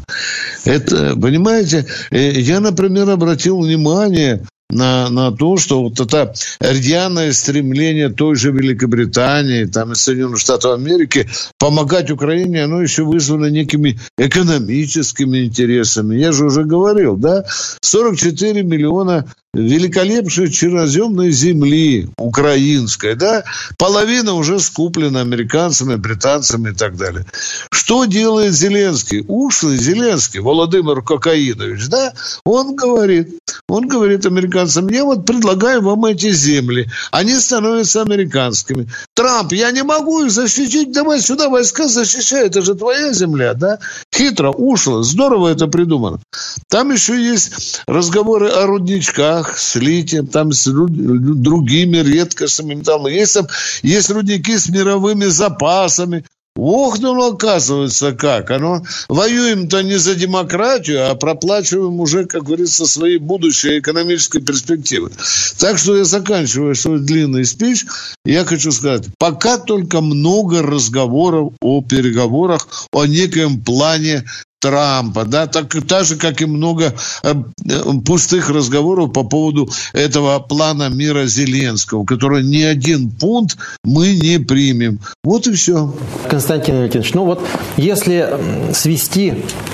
Это, понимаете, я, например, обратил внимание На, на то, что вот это рьяное стремление той же Великобритании, там и Соединенных Штатов Америки помогать Украине, оно еще вызвано некими экономическими интересами. Я же уже говорил, да, сорок четыре миллиона великолепной черноземной земли украинской, да, половина уже скуплена американцами, британцами и так далее. Что делает Зеленский? Ушлый Зеленский, Володимир Кокаинович, да, он говорит, он говорит американцам: я вот предлагаю вам эти земли, они становятся американскими. Трамп: я не могу их защитить, давай сюда войска защищай, это же твоя земля, да? Хитро, ушло, здорово это придумано. Там еще есть разговоры о рудничках с литием, там с другими редкостными металлами. Есть там, есть рудники с мировыми запасами. Ох, ну оказывается как. Оно, воюем-то не за демократию, а проплачиваем уже, как говорится, свои будущие экономические перспективы. Так что я заканчиваю свой длинный спич. Я хочу сказать, пока только много разговоров о переговорах, о некоем плане Трампа, да, так, так же, как и много э, пустых разговоров по поводу этого плана мира Зеленского, который ни один пункт мы не примем. Вот и все. Константин Валентинович, ну вот если свести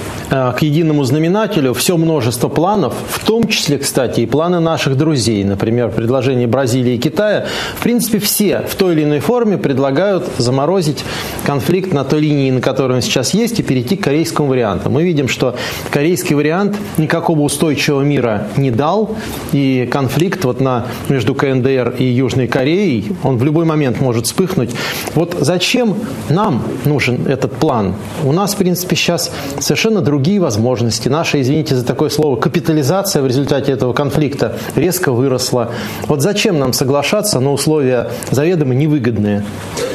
к единому знаменателю все множество планов, в том числе, кстати, и планы наших друзей, например, предложения Бразилии и Китая, в принципе, все в той или иной форме предлагают заморозить конфликт на той линии, на которой он сейчас есть, и перейти к корейскому варианту. Мы видим, что корейский вариант никакого устойчивого мира не дал, и конфликт вот на, между КНДР и Южной Кореей, он в любой момент может вспыхнуть. Вот зачем нам нужен этот план? У нас, в принципе, сейчас совершенно другие другие возможности. Наша, извините за такое слово, капитализация в результате этого конфликта резко выросла. Вот зачем нам соглашаться на условия заведомо невыгодные?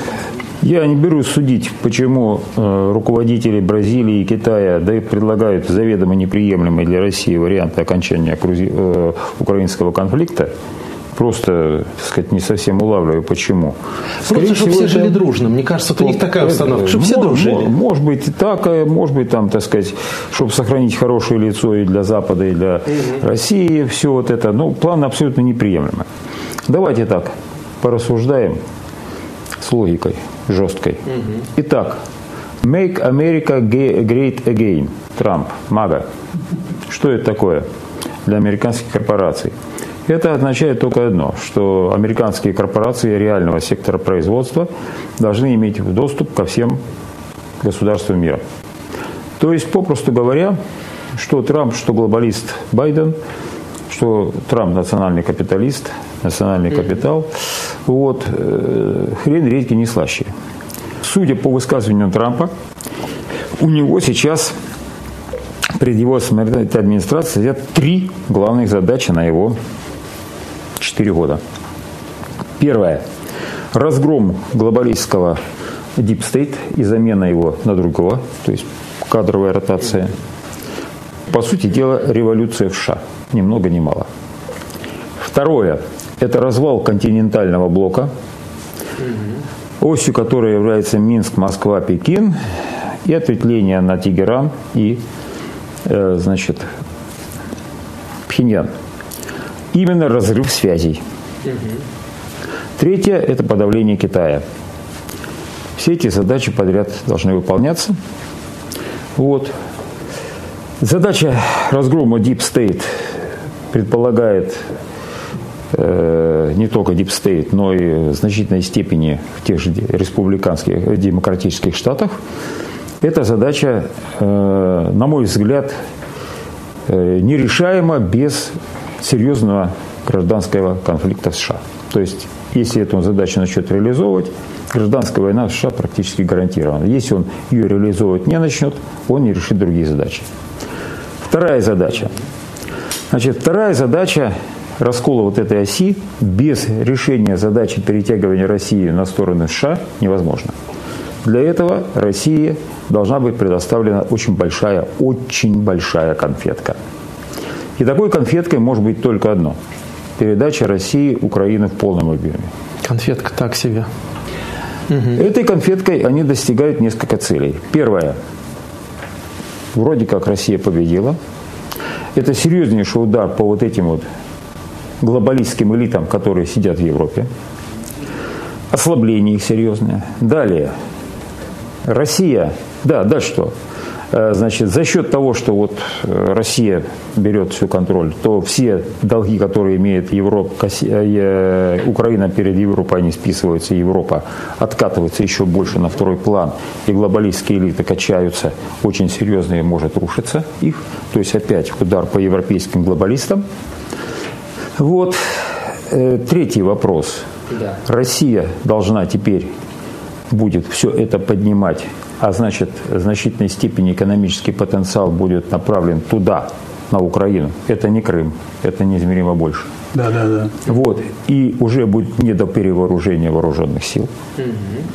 Я не берусь судить, почему э, руководители Бразилии и Китая да, предлагают заведомо неприемлемый для России вариант окончания крузи, э, украинского конфликта. Просто, так сказать, не совсем улавливаю, почему. Просто, чтобы все жили дружно. Мне кажется, вот у них такая установка, чтобы все дружили. Может быть и так, может быть, там, так сказать, чтобы сохранить хорошее лицо и для Запада, и для угу. России, все вот это. Ну, план абсолютно неприемлемый. Давайте так, порассуждаем с логикой жесткой. Угу. Итак, Make America Great Again. Трамп, МАГА. Что это такое для американских корпораций? Это означает только одно, что американские корпорации реального сектора производства должны иметь доступ ко всем государствам мира. То есть, попросту говоря, что Трамп, что глобалист Байден, что Трамп национальный капиталист, национальный капитал, вот, э, хрен редьки не слаще. Судя по высказыванию Трампа, у него сейчас перед его администрацией стоят три главных задачи на его четыре года. Первое. Разгром глобалистского Deep State и замена его на другого, то есть кадровая ротация. По сути дела, революция в США. Ни много ни мало. Второе. Это развал континентального блока. осью которой является Минск, Москва, Пекин, и ответвление на Тегеран и, э, значит, Пхеньян. Именно разрыв связей. Третье – это подавление Китая. Все эти задачи подряд должны выполняться. Вот. Задача разгрома Deep State предполагает э, не только Deep State, но и в значительной степени в тех же республиканских, демократических штатах. Эта задача, э, на мой взгляд, э, нерешаема без серьезного гражданского конфликта в США. То есть, если эту задачу начнет реализовывать, гражданская война в США практически гарантирована. Если он ее реализовывать не начнет, он не решит другие задачи. Вторая задача. Значит, вторая задача раскола вот этой оси без решения задачи перетягивания России на сторону США невозможно. Для этого России должна быть предоставлена очень большая, очень большая конфетка. И такой конфеткой может быть только одно – передача России Украины в полном объеме. Конфетка так себе. Угу. Этой конфеткой они достигают несколько целей. Первое. Вроде как Россия победила. Это серьезнейший удар по вот этим вот глобалистским элитам, которые сидят в Европе. Ослабление их серьезное. Далее. Россия. Да, дальше что? Значит, за счет того, что вот Россия берет всю контроль, то все долги, которые имеет Европа, Украина перед Европой, они списываются, Европа откатывается еще больше на второй план, и глобалистские элиты качаются очень серьезно и может рушиться их. То есть опять удар по европейским глобалистам. Вот. Третий вопрос. Да. Россия должна теперь будет все это поднимать, а значит, в значительной степени экономический потенциал будет направлен туда, на Украину. Это не Крым, это неизмеримо больше. Да, да, да. Вот. И уже будет не до перевооружения вооруженных сил. Угу.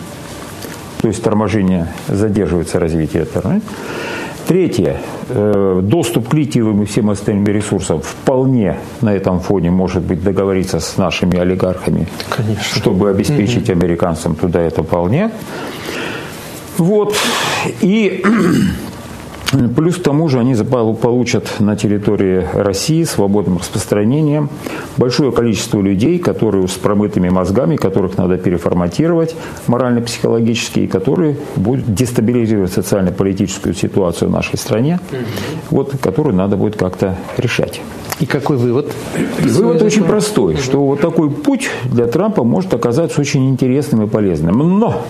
То есть торможение, задерживается развитие этого. Третье. Доступ к литиевым и всем остальным ресурсам вполне на этом фоне может быть договориться с нашими олигархами, конечно, чтобы обеспечить угу. американцам туда это вполне. Вот. И плюс к тому же они получат на территории России свободным распространением большое количество людей, которые с промытыми мозгами, которых надо переформатировать морально-психологически, и которые будут дестабилизировать социально-политическую ситуацию в нашей стране, вот, которую надо будет как-то решать. И какой вывод? Вывод очень простой, что вот такой путь для Трампа может оказаться очень интересным и полезным. Но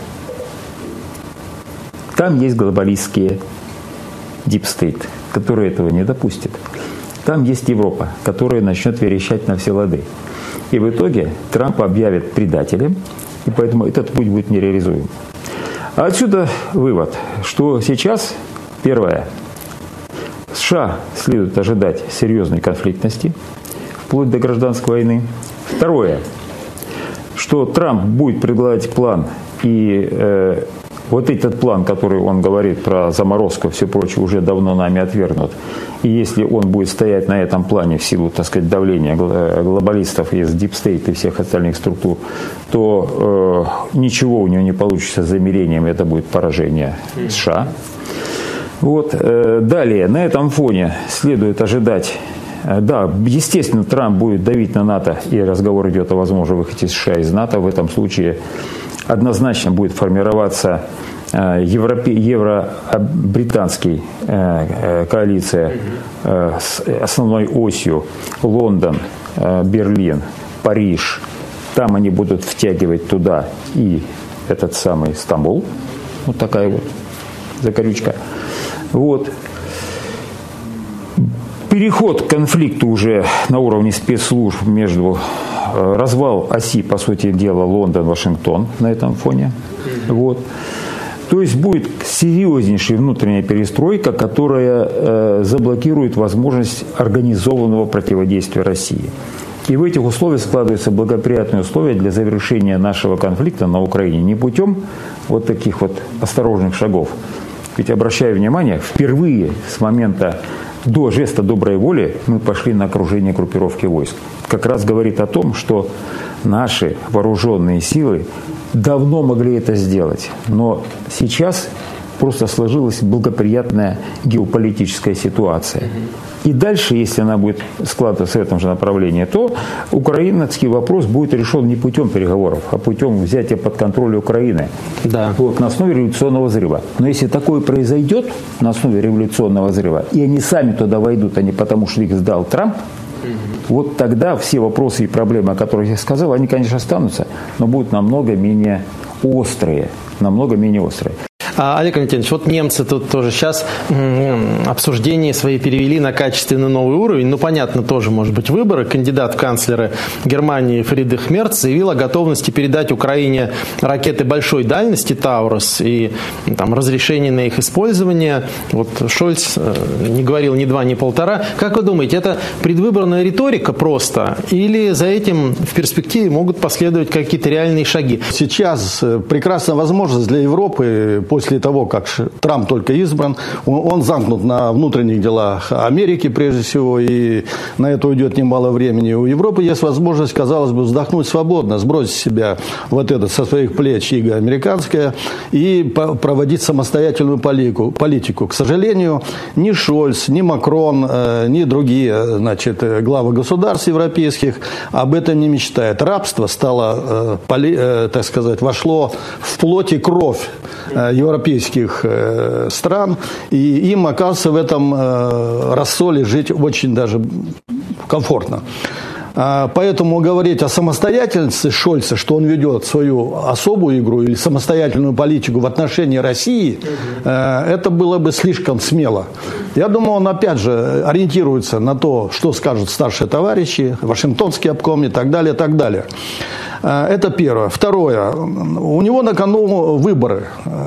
там есть глобалистские Deep State, который этого не допустит. Там есть Европа, которая начнет верещать на все лады. И в итоге Трамп объявит предателем, и поэтому этот путь будет нереализуем. А отсюда вывод, что сейчас, первое, США следует ожидать серьезной конфликтности, вплоть до гражданской войны. Второе, что Трамп будет предлагать план, и э, вот этот план, который он говорит про заморозку, все прочее, уже давно нами отвергнут. И если он будет стоять на этом плане в силу, так сказать, давления глобалистов из Deep State и всех остальных структур, то э, ничего у него не получится с замерением, это будет поражение США. Вот. Э, далее, на этом фоне следует ожидать, э, да, естественно, Трамп будет давить на НАТО, и разговор идет о возможном выходе США из НАТО. В этом случае однозначно будет формироваться Европе, евро-британский э, коалиция э, с основной осью Лондон, э, Берлин, Париж. Там они будут втягивать туда и этот самый Стамбул. Вот такая вот закорючка. Вот. Переход к конфликту уже на уровне спецслужб между э, развал оси, по сути дела, Лондон-Вашингтон на этом фоне. Вот. То есть будет серьезнейшая внутренняя перестройка, которая э, заблокирует возможность организованного противодействия России. И в этих условиях складываются благоприятные условия для завершения нашего конфликта на Украине не путем вот таких вот осторожных шагов. Ведь, обращаю внимание, впервые с момента до жеста доброй воли мы пошли на окружение группировки войск. Как раз говорит о том, что наши вооруженные силы давно могли это сделать. Но сейчас просто сложилась благоприятная геополитическая ситуация. И дальше, если она будет складываться в этом же направлении, то украинский вопрос будет решен не путем переговоров, а путем взятия под контроль Украины. Да. Вот, на основе революционного взрыва. Но если такое произойдет на основе революционного взрыва, и они сами туда войдут, а не потому, что их сдал Трамп, вот тогда все вопросы и проблемы, о которых я сказал, они, конечно, останутся, но будут намного менее острые. Намного менее острые. А, Олег Валентинович, вот немцы тут тоже сейчас м- обсуждения свои перевели на качественно новый уровень. Ну, понятно, тоже, может быть, выборы. Кандидат в канцлеры Германии Фридрих Мерц заявил о готовности передать Украине ракеты большой дальности «Таурус» и там, разрешение на их использование. Вот Шольц не говорил ни два, ни полтора. Как вы думаете, это предвыборная риторика просто? Или за этим в перспективе могут последовать какие-то реальные шаги? Сейчас прекрасная возможность для Европы после После того, как Трамп только избран, он, он замкнут на внутренних делах Америки, прежде всего, и на это уйдет немало времени. У Европы есть возможность, казалось бы, вздохнуть свободно, сбросить с себя вот это со своих плеч иго американское и проводить самостоятельную политику. политику. К сожалению, ни Шольц, ни Макрон, ни другие, значит, главы государств европейских об этом не мечтают. Рабство стало, так сказать, вошло в плоть и кровь европейских э, стран, и им, оказывается, в этом э, рассоле жить очень даже комфортно. А, поэтому говорить о самостоятельности Шольца, что он ведет свою особую игру или самостоятельную политику в отношении России, э, это было бы слишком смело. Я думаю, он опять же ориентируется на то, что скажут старшие товарищи, Вашингтонский обком и так далее, и так далее. Это первое. Второе. У него на кону выборы.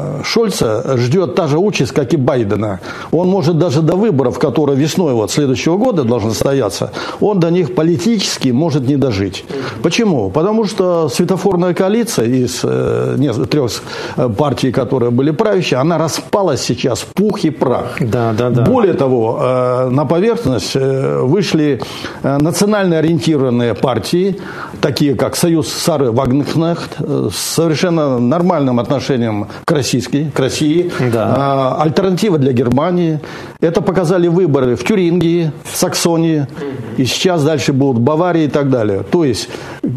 Шольца ждет та же участь, как и Байдена. Он может даже до выборов, которые весной вот следующего года должны состояться, он до них политически может не дожить. Почему? Потому что светофорная коалиция из нет, трех партий, которые были правящие, она распалась сейчас в пух и прах. Да, да, да. Более того, на поверхность вышли национально ориентированные партии, такие как Союз Сары Вагнеркнехт, с совершенно нормальным отношением к, российской, к России, да. Альтернатива для Германии. Это показали выборы в Тюрингии, в Саксонии, и сейчас дальше будут Бавария и так далее. То есть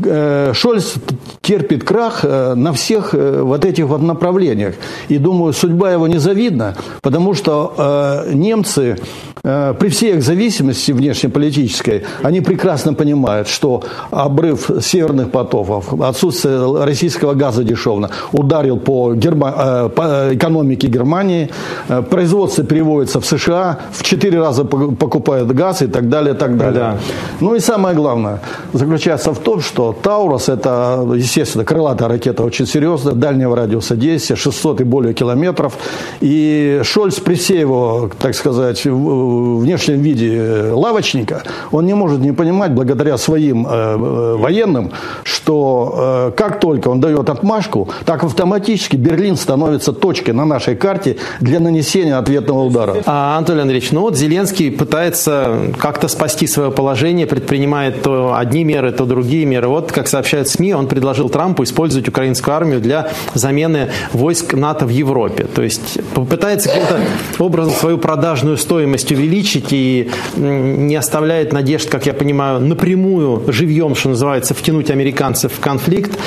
э, Шольц терпит крах э, на всех э, вот этих вот направлениях. И думаю, судьба его незавидна, потому что э, немцы э, при всей их зависимости внешнеполитической, они прекрасно понимают, что обрыв северных потоков, отсутствие российского газа дешевого ударил по, Герма... по экономике Германии, производство переводится в США, в четыре раза покупают газ и так далее, и так далее. Да. Ну и самое главное заключается в том, что Таурус — это, естественно, крылатая ракета очень серьезная, дальнего радиуса действия, шестьсот и более километров. И Шольц при всей его, так сказать, внешнем виде лавочника, он не может не понимать, благодаря своим э, военным, что э, как только он дает отмашку, так автоматически Берлин становится точкой на нашей карте для нанесения ответного удара. А, Анатолий Андреевич, ну вот Зеленский пытается как-то спасти свое положение, предпринимает то одни меры, то другие меры. Вот, как сообщают СМИ, он предложил Трампу использовать украинскую армию для замены войск НАТО в Европе. То есть попытается каким-то образом свою продажную стоимость увеличить и не оставляет надежд, как я понимаю, напрямую, живьем, что называется, втянуть американцев в конфликт.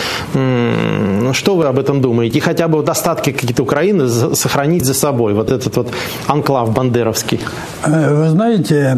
Что вы об этом думаете? И хотя бы вот остатки какие-то Украины сохранить за собой, вот этот вот анклав бандеровский. Вы знаете,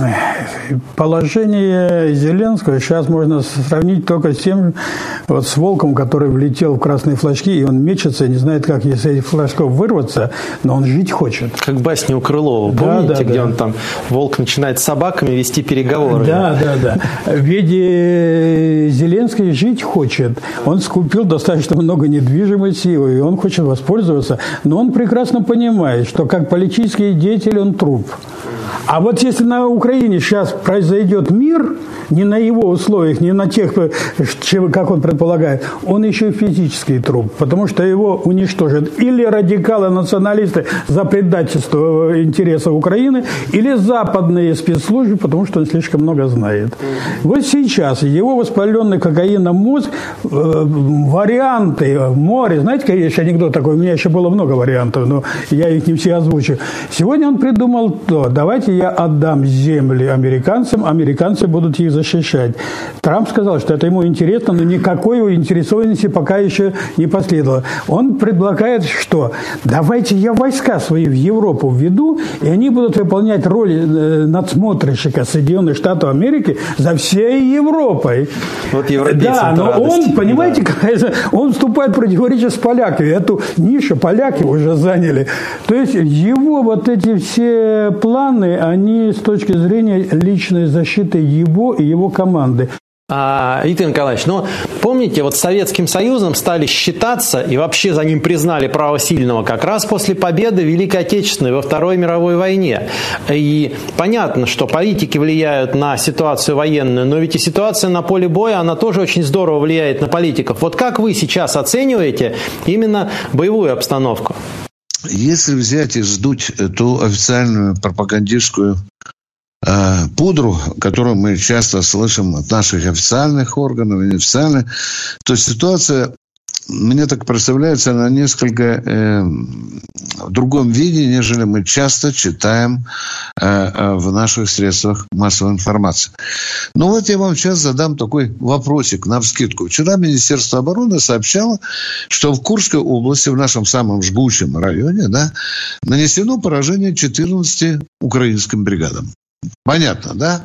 положение Зеленского сейчас можно сравнить только с тем, вот с волком, который влетел в красные флажки, и он мечется, не знает, как из этих флажков вырваться, но он жить хочет. Как басня у Крылова, помните, да, да, где да. он там, волк начинает с собаками вести переговоры. Да, да, да. Ведь Зеленский жить хочет. Он скупил достаточно много недвижимости, и он хочет воспользоваться, но он прекрасно понимает, что как политический деятель он труп. А вот если на Украине сейчас произойдет мир, не на его условиях, не на тех, как он предполагает, он еще и физический труп, потому что его уничтожат или радикалы-националисты за предательство интересов Украины, или западные спецслужбы, потому что он слишком много знает. Вот сейчас его воспаленный кокаином мозг, э, варианты, море, знаете, какой есть анекдот такой, у меня еще было много вариантов, но я их не все озвучу. Сегодня он придумал то, давайте я отдам земли американцам, американцы будут их защищать. Трамп сказал, что это ему интересно, но никакой его интересованности пока еще не последовало. Он предлагает, что давайте я войска свои в Европу введу, и они будут выполнять роль э, надсмотрщика Соединенных Штатов Америки за всей Европой. Вот европейцам да, но радость. он, понимаете, да. он вступает в противоречие с поляками. Эту нишу поляки уже заняли. То есть его вот эти все планы, они с точки зрения личной защиты его и его команды. А, Виктор Николаевич, ну, помните, вот с Советским Союзом стали считаться и вообще за ним признали право сильного как раз после победы в Великой Отечественной во Второй мировой войне. И понятно, что политики влияют на ситуацию военную, но ведь и ситуация на поле боя, она тоже очень здорово влияет на политиков. Вот как вы сейчас оцениваете именно боевую обстановку? Если взять и сдуть ту официальную пропагандистскую пудру, которую мы часто слышим от наших официальных органов и неофициальных, то ситуация, мне так представляется, она несколько э, в другом виде, нежели мы часто читаем э, э, в наших средствах массовой информации. Но вот я вам сейчас задам такой вопросик навскидку. Вчера Министерство обороны сообщало, что в Курской области, в нашем самом жгучем районе, да, нанесено поражение четырнадцати украинским бригадам. Понятно, да?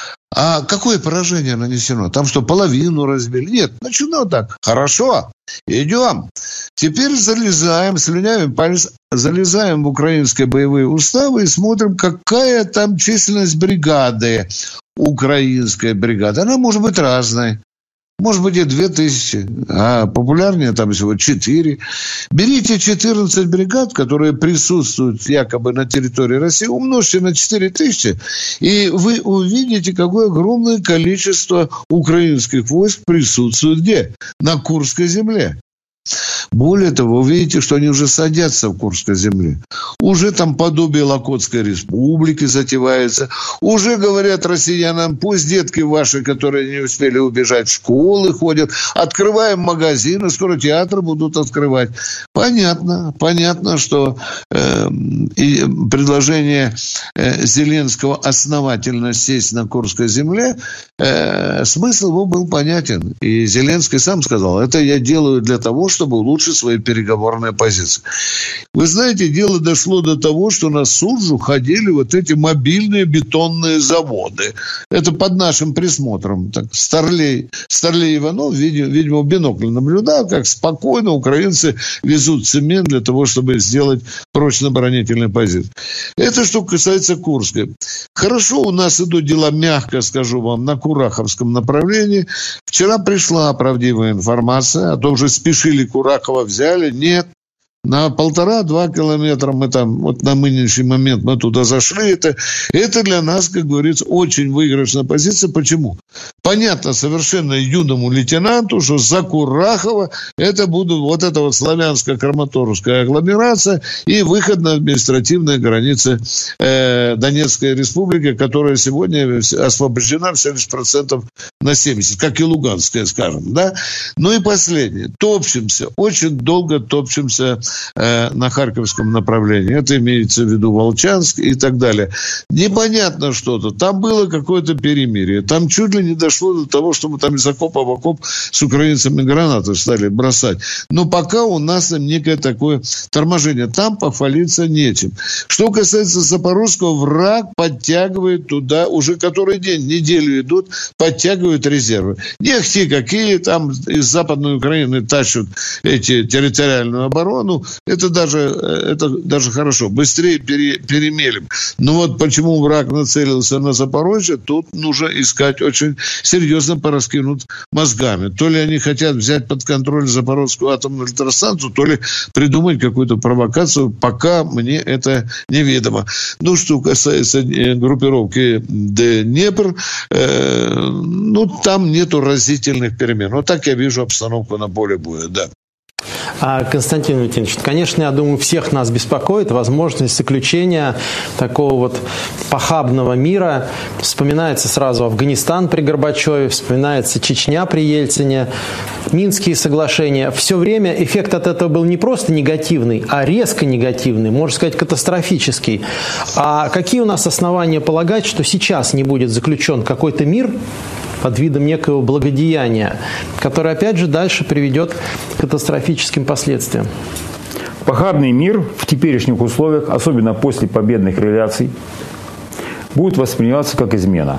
А какое поражение нанесено? Там что, половину разбили? Нет, начинено так. Хорошо, идем. Теперь залезаем, слюнявим палец, залезаем в украинские боевые уставы и смотрим, какая там численность бригады. Украинская бригада. Она может быть разной. Может быть, и две тысячи, а популярнее там всего четыре. Берите четырнадцать бригад, которые присутствуют якобы на территории России, умножьте на четыре тысячи, и вы увидите, какое огромное количество украинских войск присутствует где? На Курской земле. Более того, вы видите, что они уже садятся в Курской земле. Уже там подобие Локотской республики затевается. Уже говорят россиянам, пусть детки ваши, которые не успели убежать, в школы ходят. Открываем магазины, скоро театры будут открывать. Понятно, понятно, что э, и предложение э, Зеленского основательно сесть на Курской земле, э, смысл его был понятен. И Зеленский сам сказал, это я делаю для того, чтобы улучшить свои переговорные позиции. Вы знаете, дело дошло до того, что на Суджу ходили вот эти мобильные бетонные заводы. Это под нашим присмотром. Так, Старлей, Старлей Иванов, видимо, видимо, в бинокль наблюдал, как спокойно украинцы везут цемент для того, чтобы сделать прочно-оборонительные позиции. Это что касается Курской. Хорошо у нас идут дела, мягко скажу вам, на Кураховском направлении. Вчера пришла правдивая информация, а то уже спешили Курахова взяли. Нет. На полтора-два километра мы там, вот на нынешний момент мы туда зашли. Это, это для нас, как говорится, очень выигрышная позиция. Почему? Понятно совершенно юному лейтенанту, что за Курахова это будет вот эта вот славянско-краматорская агломерация и выход на административные границы э, Донецкой республики, которая сегодня освобождена всего лишь процентов на семьдесят, как и Луганская, скажем, да? Ну и последнее. Топчемся, очень долго топчемся э, на Харьковском направлении. Это имеется в виду Волчанск и так далее. Непонятно что-то. Там было какое-то перемирие. Там чуть ли не дошло до того, что мы там из окопа в окоп с украинцами гранаты стали бросать. Но пока у нас там некое такое торможение. Там похвалиться нечем. Что касается Запорожского, враг подтягивает туда, уже который день, неделю идут, подтягивают резервы. Не ахти какие, там из Западной Украины тащат эти территориальную оборону, Ну, это даже, это даже хорошо. Быстрее пере, перемелем. Но вот почему враг нацелился на Запорожье, тут нужно искать очень серьезно пораскинуть мозгами. То ли они хотят взять под контроль Запорожскую атомную электростанцию, то ли придумать какую-то провокацию. Пока мне это неведомо. Ну, что касается группировки Днепр, э, ну, там нету разительных перемен. Вот так я вижу обстановку на поле боя, да. А, Константин Валентинович, конечно, я думаю, всех нас беспокоит возможность заключения такого вот похабного мира. Вспоминается сразу Афганистан при Горбачеве, вспоминается Чечня при Ельцине, Минские соглашения. Все время эффект от этого был не просто негативный, а резко негативный, можно сказать, катастрофический. А какие у нас основания полагать, что сейчас не будет заключен какой-то мир под видом некоего благодеяния, которое, опять же, дальше приведет к катастрофическим последствиям? Похабный мир в теперешних условиях, особенно после победных реляций, будет восприниматься как измена.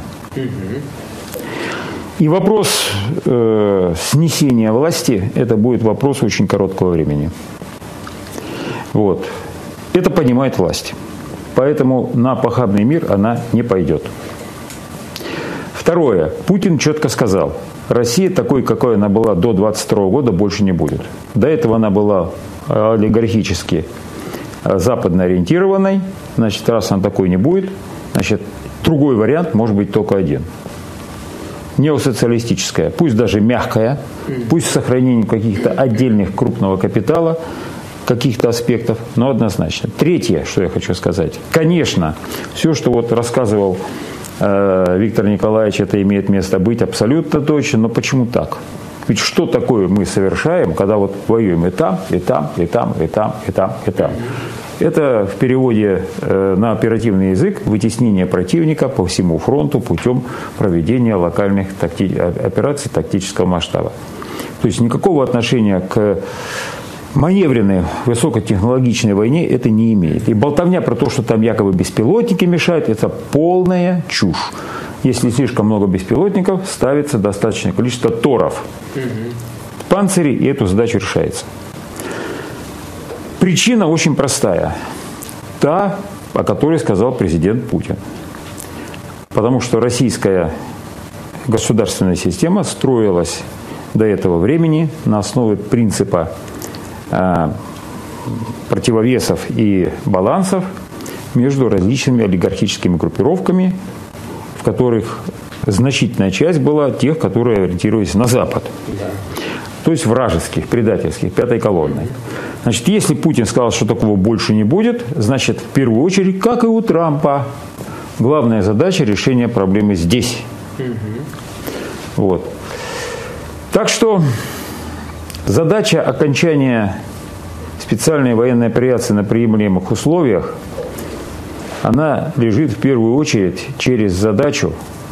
И вопрос э, снесения власти – это будет вопрос очень короткого времени. Вот. Это понимает власть. Поэтому на похабный мир она не пойдет. Второе. Путин четко сказал, Россия такой, какой она была до двадцать второго года, больше не будет. До этого она была олигархически западно ориентированной. Значит, раз она такой не будет, значит, другой вариант может быть только один. Неосоциалистическая, пусть даже мягкая, пусть с сохранением каких-то отдельных крупного капитала, каких-то аспектов, но однозначно. Третье, что я хочу сказать. Конечно, все, что вот рассказывал Виктор Николаевич, это имеет место быть абсолютно точно, но почему так? Ведь что такое мы совершаем, когда вот воюем и там, и там, и там, и там, и там, и там? Это в переводе на оперативный язык вытеснение противника по всему фронту путем проведения локальных такти... операций тактического масштаба. То есть никакого отношения к маневренной высокотехнологичной войне это не имеет. И болтовня про то, что там якобы беспилотники мешают, это полная чушь. Если слишком много беспилотников, ставится достаточное количество торов, панцирей, и эту задачу решается. Причина очень простая. Та, о которой сказал президент Путин. Потому что российская государственная система строилась до этого времени на основе принципа противовесов и балансов между различными олигархическими группировками, в которых значительная часть была тех, которые ориентировались на Запад. Да. То есть вражеских, предательских, пятой колонной. Значит, если Путин сказал, что такого больше не будет, значит, в первую очередь, как и у Трампа, главная задача решения проблемы здесь. Угу. Вот. Так что задача окончания специальной военной операции на приемлемых условиях, она лежит в первую очередь через задачу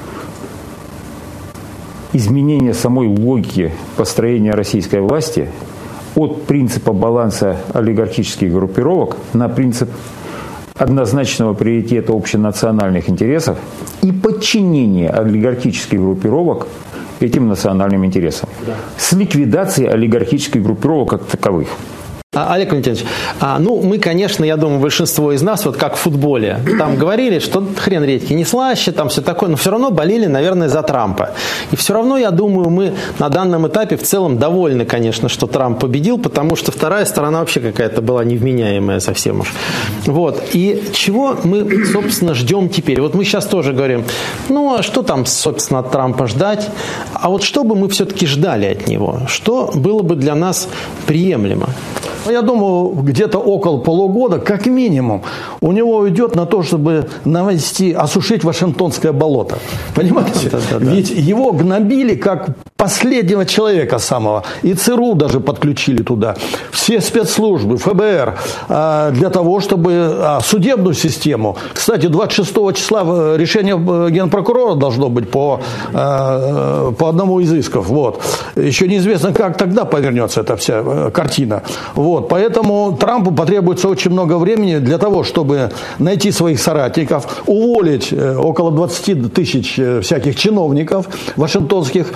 изменения самой логики построения российской власти от принципа баланса олигархических группировок на принцип однозначного приоритета общенациональных интересов и подчинения олигархических группировок этим национальным интересам. Да. С ликвидацией олигархических группировок как таковых. Олег Валентинович, а, ну, мы, конечно, я думаю, большинство из нас, вот как в футболе, там говорили, что хрен редьки не слаще, там все такое, но все равно болели, наверное, за Трампа. И все равно, я думаю, мы на данном этапе в целом довольны, конечно, что Трамп победил, потому что вторая сторона вообще какая-то была невменяемая совсем уж. Вот. И чего мы, собственно, ждем теперь? Вот мы сейчас тоже говорим, ну, а что там, собственно, от Трампа ждать? А вот что бы мы все-таки ждали от него? Что было бы для нас приемлемо? Я думаю, где-то около полугода, как минимум, у него уйдет на то, чтобы навести, осушить Вашингтонское болото. Понимаете? Да, да, да. Ведь его гнобили как последнего человека самого. И ЦРУ даже подключили туда. Все спецслужбы, ФБР, для того, чтобы судебную систему. Кстати, двадцать шестого числа решение генпрокурора должно быть по, по одному из исков. Вот. Еще неизвестно, как тогда повернется эта вся картина. Вот. Вот, поэтому Трампу потребуется очень много времени для того, чтобы найти своих соратников, уволить около двадцати тысяч всяких чиновников вашингтонских,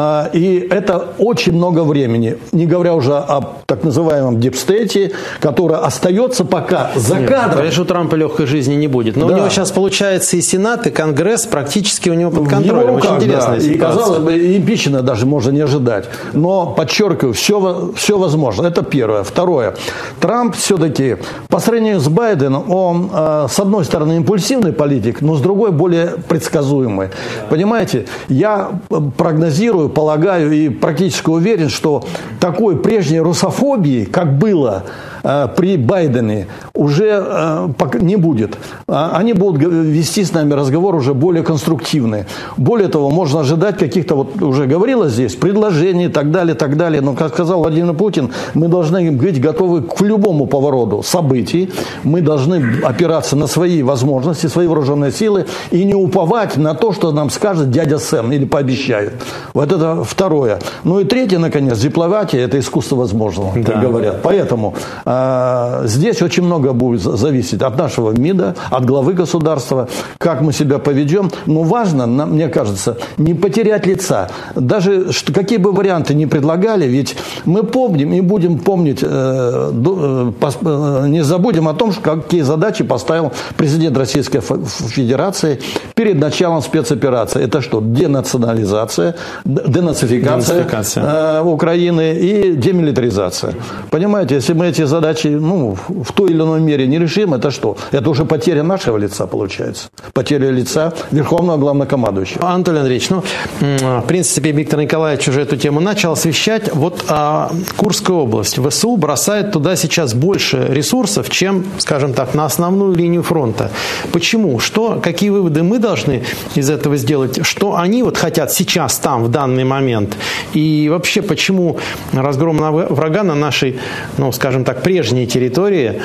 И это очень много времени. Не говоря уже о так называемом дипстейте, который остается пока за Нет, кадром. Конечно, у Трампа легкой жизни не будет. Но да. у него сейчас получается и Сенат, и Конгресс практически у него под контролем. Очень интересная да. ситуация. И, казалось бы, импичмента даже можно не ожидать. Но, подчеркиваю, все, все возможно. Это первое. Второе. Трамп все-таки, по сравнению с Байденом, он, э, с одной стороны, импульсивный политик, но с другой, более предсказуемый. Понимаете, я прогнозирую, полагаю и практически уверен, что такой прежней русофобии, как было э, при Байдене, уже э, не будет. Они будут вести с нами разговор уже более конструктивный. Более того, можно ожидать каких-то, вот уже говорилось здесь, предложений и так далее, так далее. Но, как сказал Владимир Путин, мы должны быть готовы к любому повороту событий. Мы должны опираться на свои возможности, свои вооруженные силы и не уповать на то, что нам скажет дядя Сэм или пообещает. Вот это второе. Ну и третье, наконец, дипломатия – это искусство возможного, как да. говорят. Поэтому э, здесь очень много будет зависеть от нашего МИДа, от главы государства, как мы себя поведем. Но важно, мне кажется, не потерять лица. Даже что, какие бы варианты ни предлагали, ведь мы помним и будем помнить, э, э, не забудем о том, какие задачи поставил президент Российской Федерации перед началом спецоперации. Это что? Денационализация, денацификация, денацификация. Э, Украины и демилитаризация. Понимаете, если мы эти задачи ну, в той или иной мере не решим, это что? Это уже потеря нашего лица получается. Потеря лица Верховного Главнокомандующего. Анатолий Андреевич, ну, в принципе, Виктор Николаевич уже эту тему начал освещать. Вот а, Курская область. ВСУ бросает туда сейчас больше ресурсов, чем, скажем так, на основную линию фронта. Почему? Что, какие выводы мы должны из этого сделать? Что они вот хотят сейчас там, в данный момент? И вообще, почему разгром врага на нашей, ну, скажем так, прежней территории,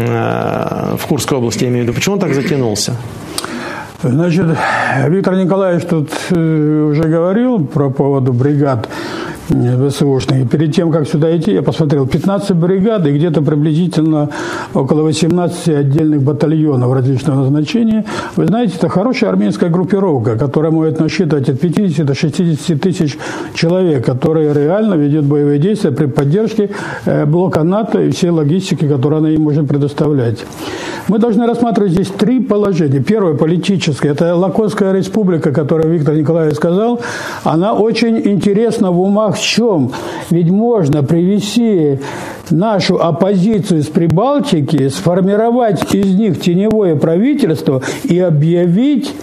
э, в Курской области, я имею в виду, почему он так затянулся? Значит, Виктор Николаевич тут уже говорил про поводу бригад ВСУшных. Перед тем, как сюда идти, я посмотрел пятнадцать бригад и где-то приблизительно около восемнадцати отдельных батальонов различного назначения. Вы знаете, это хорошая армейская группировка, которая может насчитывать от пятидесяти до шестидесяти тысяч человек, которая реально ведет боевые действия при поддержке блока НАТО и всей логистики, которую она им может предоставлять. Мы должны рассматривать здесь три положения. Первое, политическое. Это Лаконская республика, о которой Виктор Николаевич сказал. Она очень интересна в умах в чем? Ведь можно привести нашу оппозицию с Прибалтики, сформировать из них теневое правительство и объявить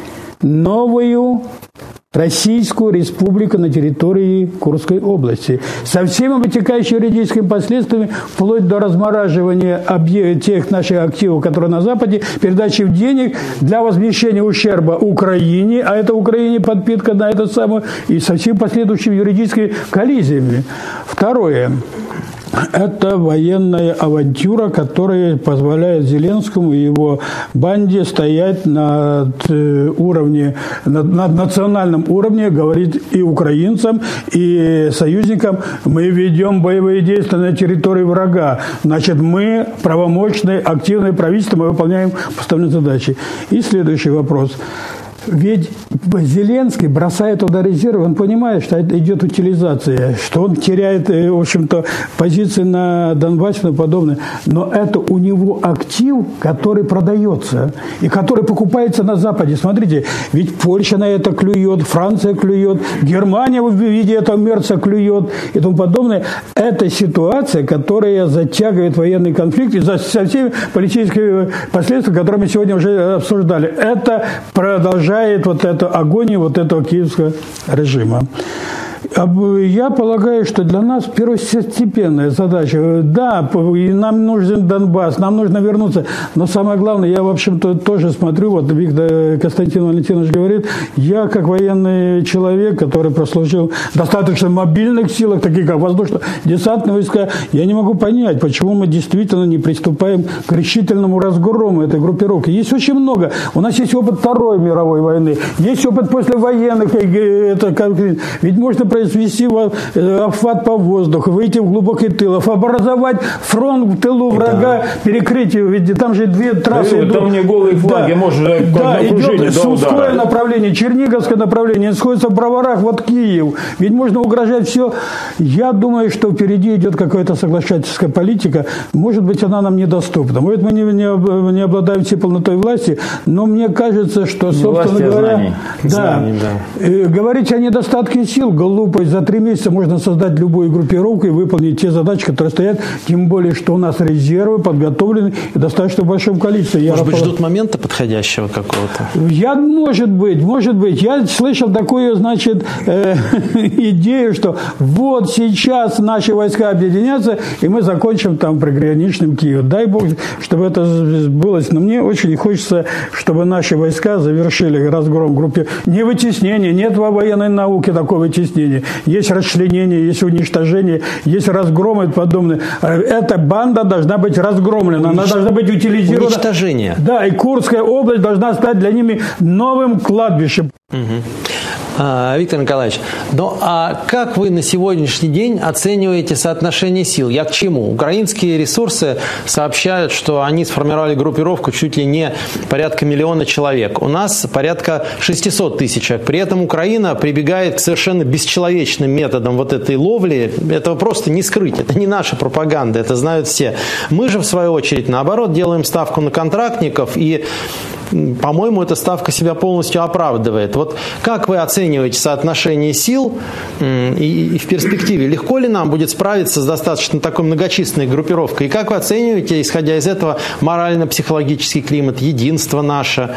новую Российскую республику на территории Курской области. Со всеми вытекающими юридическими последствиями, вплоть до размораживания тех наших активов, которые на Западе, передачи денег для возмещения ущерба Украине, а это Украине подпитка на это самое, и со всеми последующими юридическими коллизиями. Второе. Это военная авантюра, которая позволяет Зеленскому и его банде стоять над уровне, над, над национальном уровне, говорить и украинцам, и союзникам: мы ведем боевые действия на территории врага. Значит, мы правомочное, активное правительство, мы выполняем поставленные задачи. И следующий вопрос. Ведь Зеленский бросает туда резервы, он понимает, что идет утилизация, что он теряет, в общем-то, позиции на Донбассе и тому подобное. Но это у него актив, который продается и который покупается на Западе. Смотрите, ведь Польша на это клюет, Франция клюет, Германия в виде этого мерца клюет и тому подобное. Это ситуация, которая затягивает военный конфликт и со всеми политическими последствиями, которые мы сегодня уже обсуждали. Это продолжает вот эту агонию вот этого киевского режима. Я полагаю, что для нас первостепенная задача, да, нам нужен Донбасс, нам нужно вернуться, но самое главное, я, в общем-то, тоже смотрю, вот Виктор Константин Валентинович говорит, я, как военный человек, который прослужил в достаточно мобильных силах, таких как воздушно-десантные войска, я не могу понять, почему мы действительно не приступаем к решительному разгрому этой группировки. Есть очень много. У нас есть опыт Второй мировой войны, есть опыт послевоенных, это, ведь можно произвести обхват по воздуху, выйти в глубокий тыл, образовать фронт в тылу врага, да. перекрыть его, ведь там же две трассы да, идут. Там не голые флаги, да, может, да, идет Сумское направление, Черниговское направление, сходится в Броварах, вот Киев. Ведь можно угрожать все. Я думаю, что впереди идет какая-то соглашательская политика. Может быть, она нам недоступна. Может, мы не, не, не обладаем всей полнотой власти, но мне кажется, что, собственно говоря, знаний. Да, знаний, да. Э, говорить о недостатке сил глупо. За три месяца можно создать любую группировку и выполнить те задачи, которые стоят. Тем более, что у нас резервы подготовлены и достаточно в большом количестве. Может Я быть, rapport... ждут момента подходящего какого-то? Я, может быть, может быть. Я слышал такую, значит, э, идею, что вот сейчас наши войска объединятся, и мы закончим там приграничным Киевом. Дай Бог, чтобы это сбылось. Но мне очень хочется, чтобы наши войска завершили разгром группы. Не вытеснение, нет во военной науке такого вытеснения. Есть расчленение, есть уничтожение, есть разгром и подобное. Эта банда должна быть разгромлена, она должна быть утилизирована. Уничтожение. Да, и Курская область должна стать для ними новым кладбищем. Угу. А, Виктор Николаевич, ну а как вы на сегодняшний день оцениваете соотношение сил? Я к чему? Украинские ресурсы сообщают, что они сформировали группировку чуть ли не порядка миллиона человек. У нас порядка шестьсот тысяч. При этом Украина прибегает к совершенно бесчеловечным методам вот этой ловли. Этого просто не скрыть. Это не наша пропаганда, это знают все. Мы же, в свою очередь, наоборот, делаем ставку на контрактников, и, по-моему, эта ставка себя полностью оправдывает. Вот как вы оцениваете соотношение сил и, и в перспективе? Легко ли нам будет справиться с достаточно такой многочисленной группировкой? И как вы оцениваете, исходя из этого, морально-психологический климат, единство наше?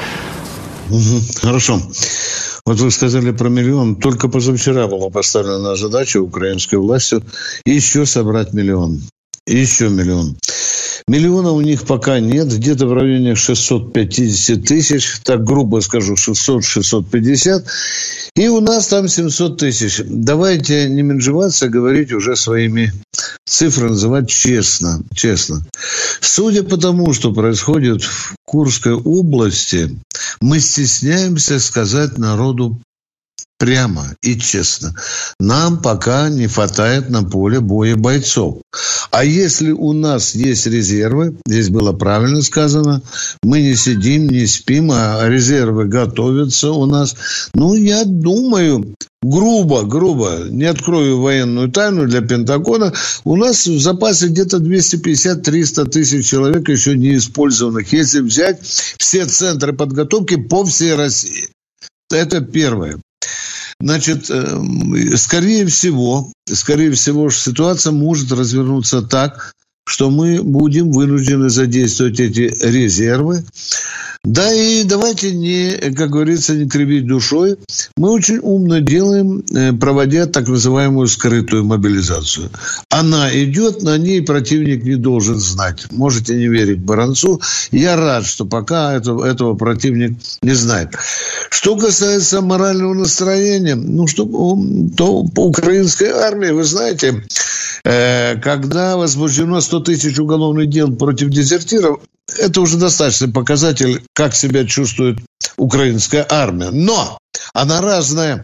Хорошо. Вот вы сказали про миллион. Только позавчера была поставлена задача украинской властью еще собрать миллион. Еще миллион. Миллиона у них пока нет, где-то в районе шестьсот пятьдесят тысяч, так грубо скажу, шестьсот - шестьсот пятьдесят, и у нас там семьсот тысяч. Давайте не менжеваться, говорить уже своими цифрами, называть честно, честно. Судя по тому, что происходит в Курской области, мы стесняемся сказать народу прямо и честно. Нам пока не хватает на поле боя бойцов. А если у нас есть резервы, здесь было правильно сказано, мы не сидим, не спим, а резервы готовятся у нас. Ну, я думаю, грубо, грубо, не открою военную тайну для Пентагона, у нас в запасе где-то двести пятьдесят - триста тысяч человек еще не использованных, если взять все центры подготовки по всей России. Это первое. Значит, скорее всего, скорее всего, ситуация может развернуться так, что мы будем вынуждены задействовать эти резервы. Да и давайте не, как говорится, не кривить душой. Мы очень умно делаем, проводя так называемую скрытую мобилизацию. Она идет, на ней противник не должен знать. Можете не верить Баранцу. Я рад, что пока этого, этого противник не знает. Что касается морального настроения, ну, что, то по украинской армии, вы знаете, когда возбуждено сто тысяч уголовных дел против дезертиров, это уже достаточный показатель, как себя чувствует украинская армия. Но она разная.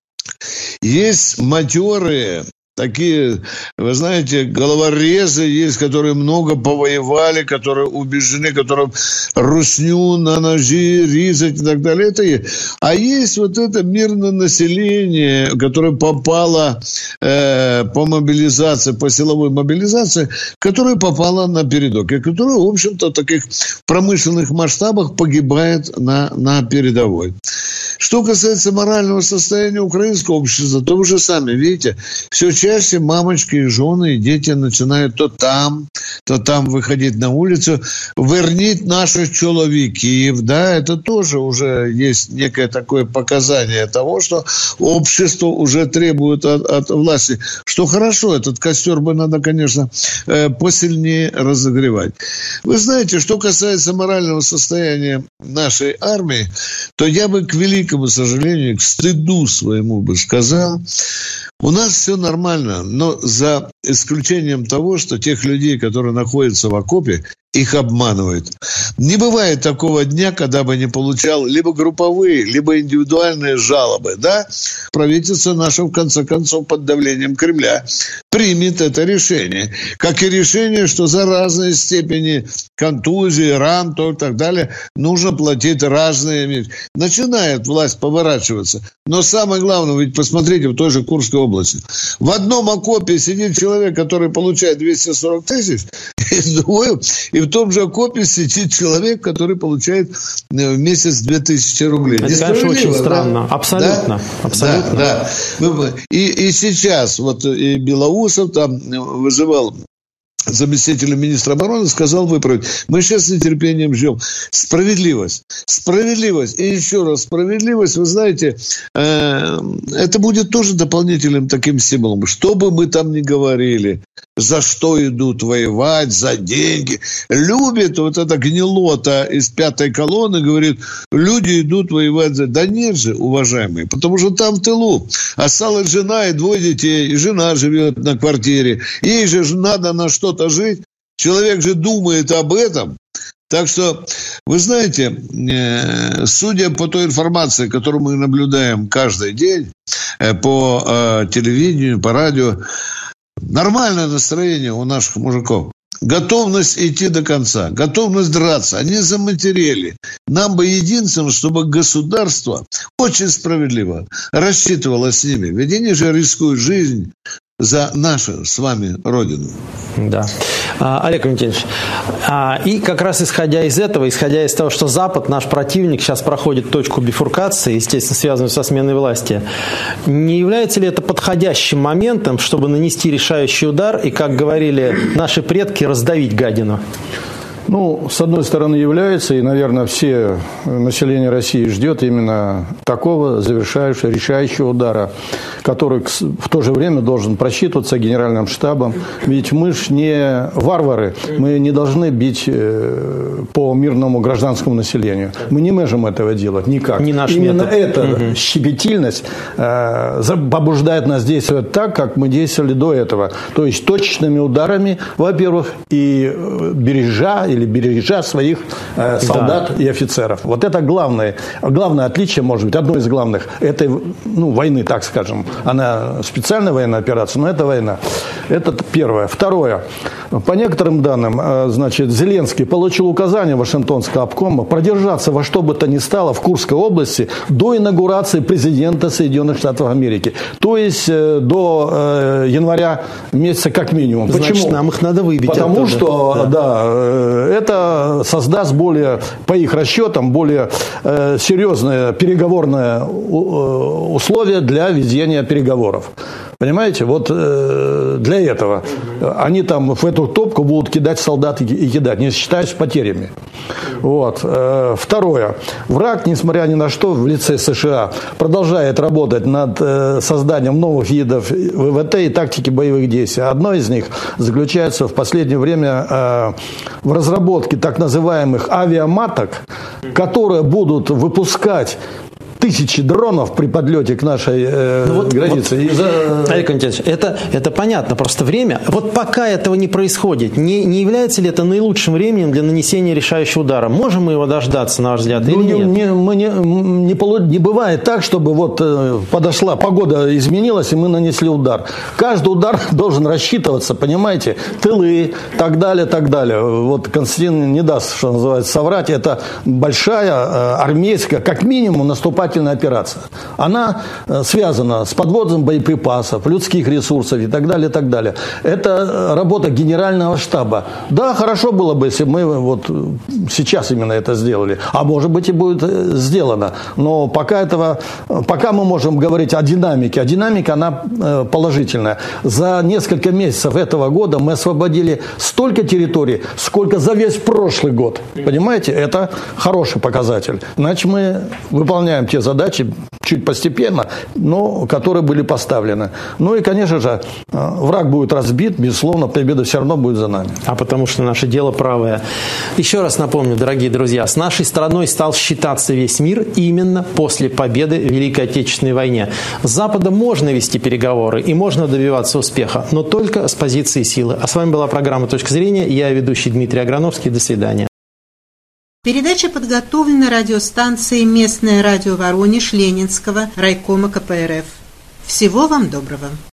Есть матерые, такие, вы знаете, головорезы есть, которые много повоевали, которые убеждены, которые русню на ножи резать и так далее. Это есть. А есть вот это мирное население, которое попало э, по мобилизации, по силовой мобилизации, которое попало на передок, и которое, в общем-то, в таких промышленных масштабах погибает на, на передовой. Что касается морального состояния украинского общества, то вы же сами видите, все чаще мамочки и жены, и дети начинают то там, то там выходить на улицу. Вернить наших человеков, да, это тоже уже есть некое такое показание того, что общество уже требует от, от власти. Что хорошо, этот костер бы надо, конечно, посильнее разогревать. Вы знаете, что касается морального состояния нашей армии, то я бы, к великому сожалению, к стыду своему бы сказал, у нас все нормально, но за исключением того, что тех людей, которые находятся в окопе, их обманывают. Не бывает такого дня, когда бы не получал либо групповые, либо индивидуальные жалобы. Да? Правительство наше, в конце концов, под давлением Кремля примет это решение. Как и решение, что за разные степени контузии, ран и так далее нужно платить разные. Начинает власть поворачиваться. Но самое главное, ведь посмотрите, в той же Курской области. В одном окопе сидит человек, который получает двести сорок тысяч, и в том же окопе сидит человек, который получает в месяц две тысячи рублей. Это, конечно, очень странно. Да? Абсолютно. Да? Абсолютно. Да, да. И, и сейчас вот и Белоусов там вызывал заместителя министра обороны, сказал выправить. Мы сейчас с нетерпением ждем. Справедливость. Справедливость. И еще раз, справедливость, вы знаете, э, это будет тоже дополнительным таким стимулом. Что бы мы там ни говорили, за что идут воевать, за деньги. Любит вот эта гнилота из пятой колонны, говорит, люди идут воевать за... Да нет же, уважаемые, потому что там в тылу осталась жена и двое детей, и жена живет на квартире. Ей же надо на что-то жить. Человек же думает об этом. Так что, вы знаете, судя по той информации, которую мы наблюдаем каждый день по телевидению, по радио, нормальное настроение у наших мужиков. Готовность идти до конца, готовность драться. Они заматерели. Нам бы единственное, чтобы государство очень справедливо рассчитывало с ними. Ведь они же рискуют жизнь за нашу с вами родину. Да. А, Олег Валентинович, а, и как раз исходя из этого, исходя из того, что Запад, наш противник, сейчас проходит точку бифуркации, естественно, связанную со сменой власти, не является ли это подходящим моментом, чтобы нанести решающий удар и, как говорили наши предки, раздавить гадину? Ну, с одной стороны, является, и, наверное, все население России ждет именно такого завершающего, решающего удара, который в то же время должен просчитываться Генеральным штабом. Ведь мы ж не варвары, мы не должны бить по мирному гражданскому населению. Мы не можем этого делать никак. Не наш именно метод. эта угу. щепетильность э, побуждает нас действовать так, как мы действовали до этого. То есть точечными ударами, во-первых, и бережа или бережа своих э, солдат да. и офицеров. Вот это главное, главное отличие, может быть, одно из главных этой ну, войны, так скажем. Она специальная военная операция, но это война. Это первое. Второе. По некоторым данным, э, значит, Зеленский получил указание Вашингтонского обкома продержаться во что бы то ни стало в Курской области до инаугурации президента Соединенных Штатов Америки. То есть э, до э, января месяца как минимум. Значит, почему? нам их надо выбить. Потому оттуда. что, да, да э, это создаст более, по их расчетам, более э, серьезное переговорное э, условие для ведения переговоров. Понимаете, вот э, для этого они там в эту топку будут кидать солдат и, и кидать, не считаясь потерями. Вот. Э, второе. Враг, несмотря ни на что, в лице США продолжает работать над э, созданием новых видов ВВТ и тактики боевых действий. Одно из них заключается в последнее время э, в разработке так называемых авиаматок, которые будут выпускать тысячи дронов при подлете к нашей э, ну, вот, границе. Вот, за... Олег Антонович, это, это понятно, просто время. Вот пока этого не происходит, не, не является ли это наилучшим временем для нанесения решающего удара? Можем мы его дождаться, на ваш взгляд, ну, или не, нет? Не, мы не, не, не бывает так, чтобы вот э, подошла, погода изменилась, и мы нанесли удар. Каждый удар должен рассчитываться, понимаете, тылы, так далее, так далее. Вот Константин не даст, что называется, соврать. Это большая э, армейская, как минимум, наступательная операция. Она связана с подвозом боеприпасов, людских ресурсов и так далее, и так далее. Это работа генерального штаба. Да, хорошо было бы, если мы вот сейчас именно это сделали. А может быть и будет сделано. Но пока этого, пока мы можем говорить о динамике. А динамика, она положительная. За несколько месяцев этого года мы освободили столько территорий, сколько за весь прошлый год. Понимаете? Это хороший показатель. Иначе мы выполняем те задачи, чуть постепенно, но которые были поставлены. Ну и, конечно же, враг будет разбит, безусловно, победа все равно будет за нами. А потому что наше дело правое. Еще раз напомню, дорогие друзья, с нашей страной стал считаться весь мир именно после победы в Великой Отечественной войне. С Западом можно вести переговоры и можно добиваться успеха, но только с позиции силы. А с вами была программа «Точка зрения». Я ведущий Дмитрий Аграновский. До свидания. Передача подготовлена радиостанцией «Местное радио Воронеж» Ленинского райкома ка пэ эр эф. Всего вам доброго.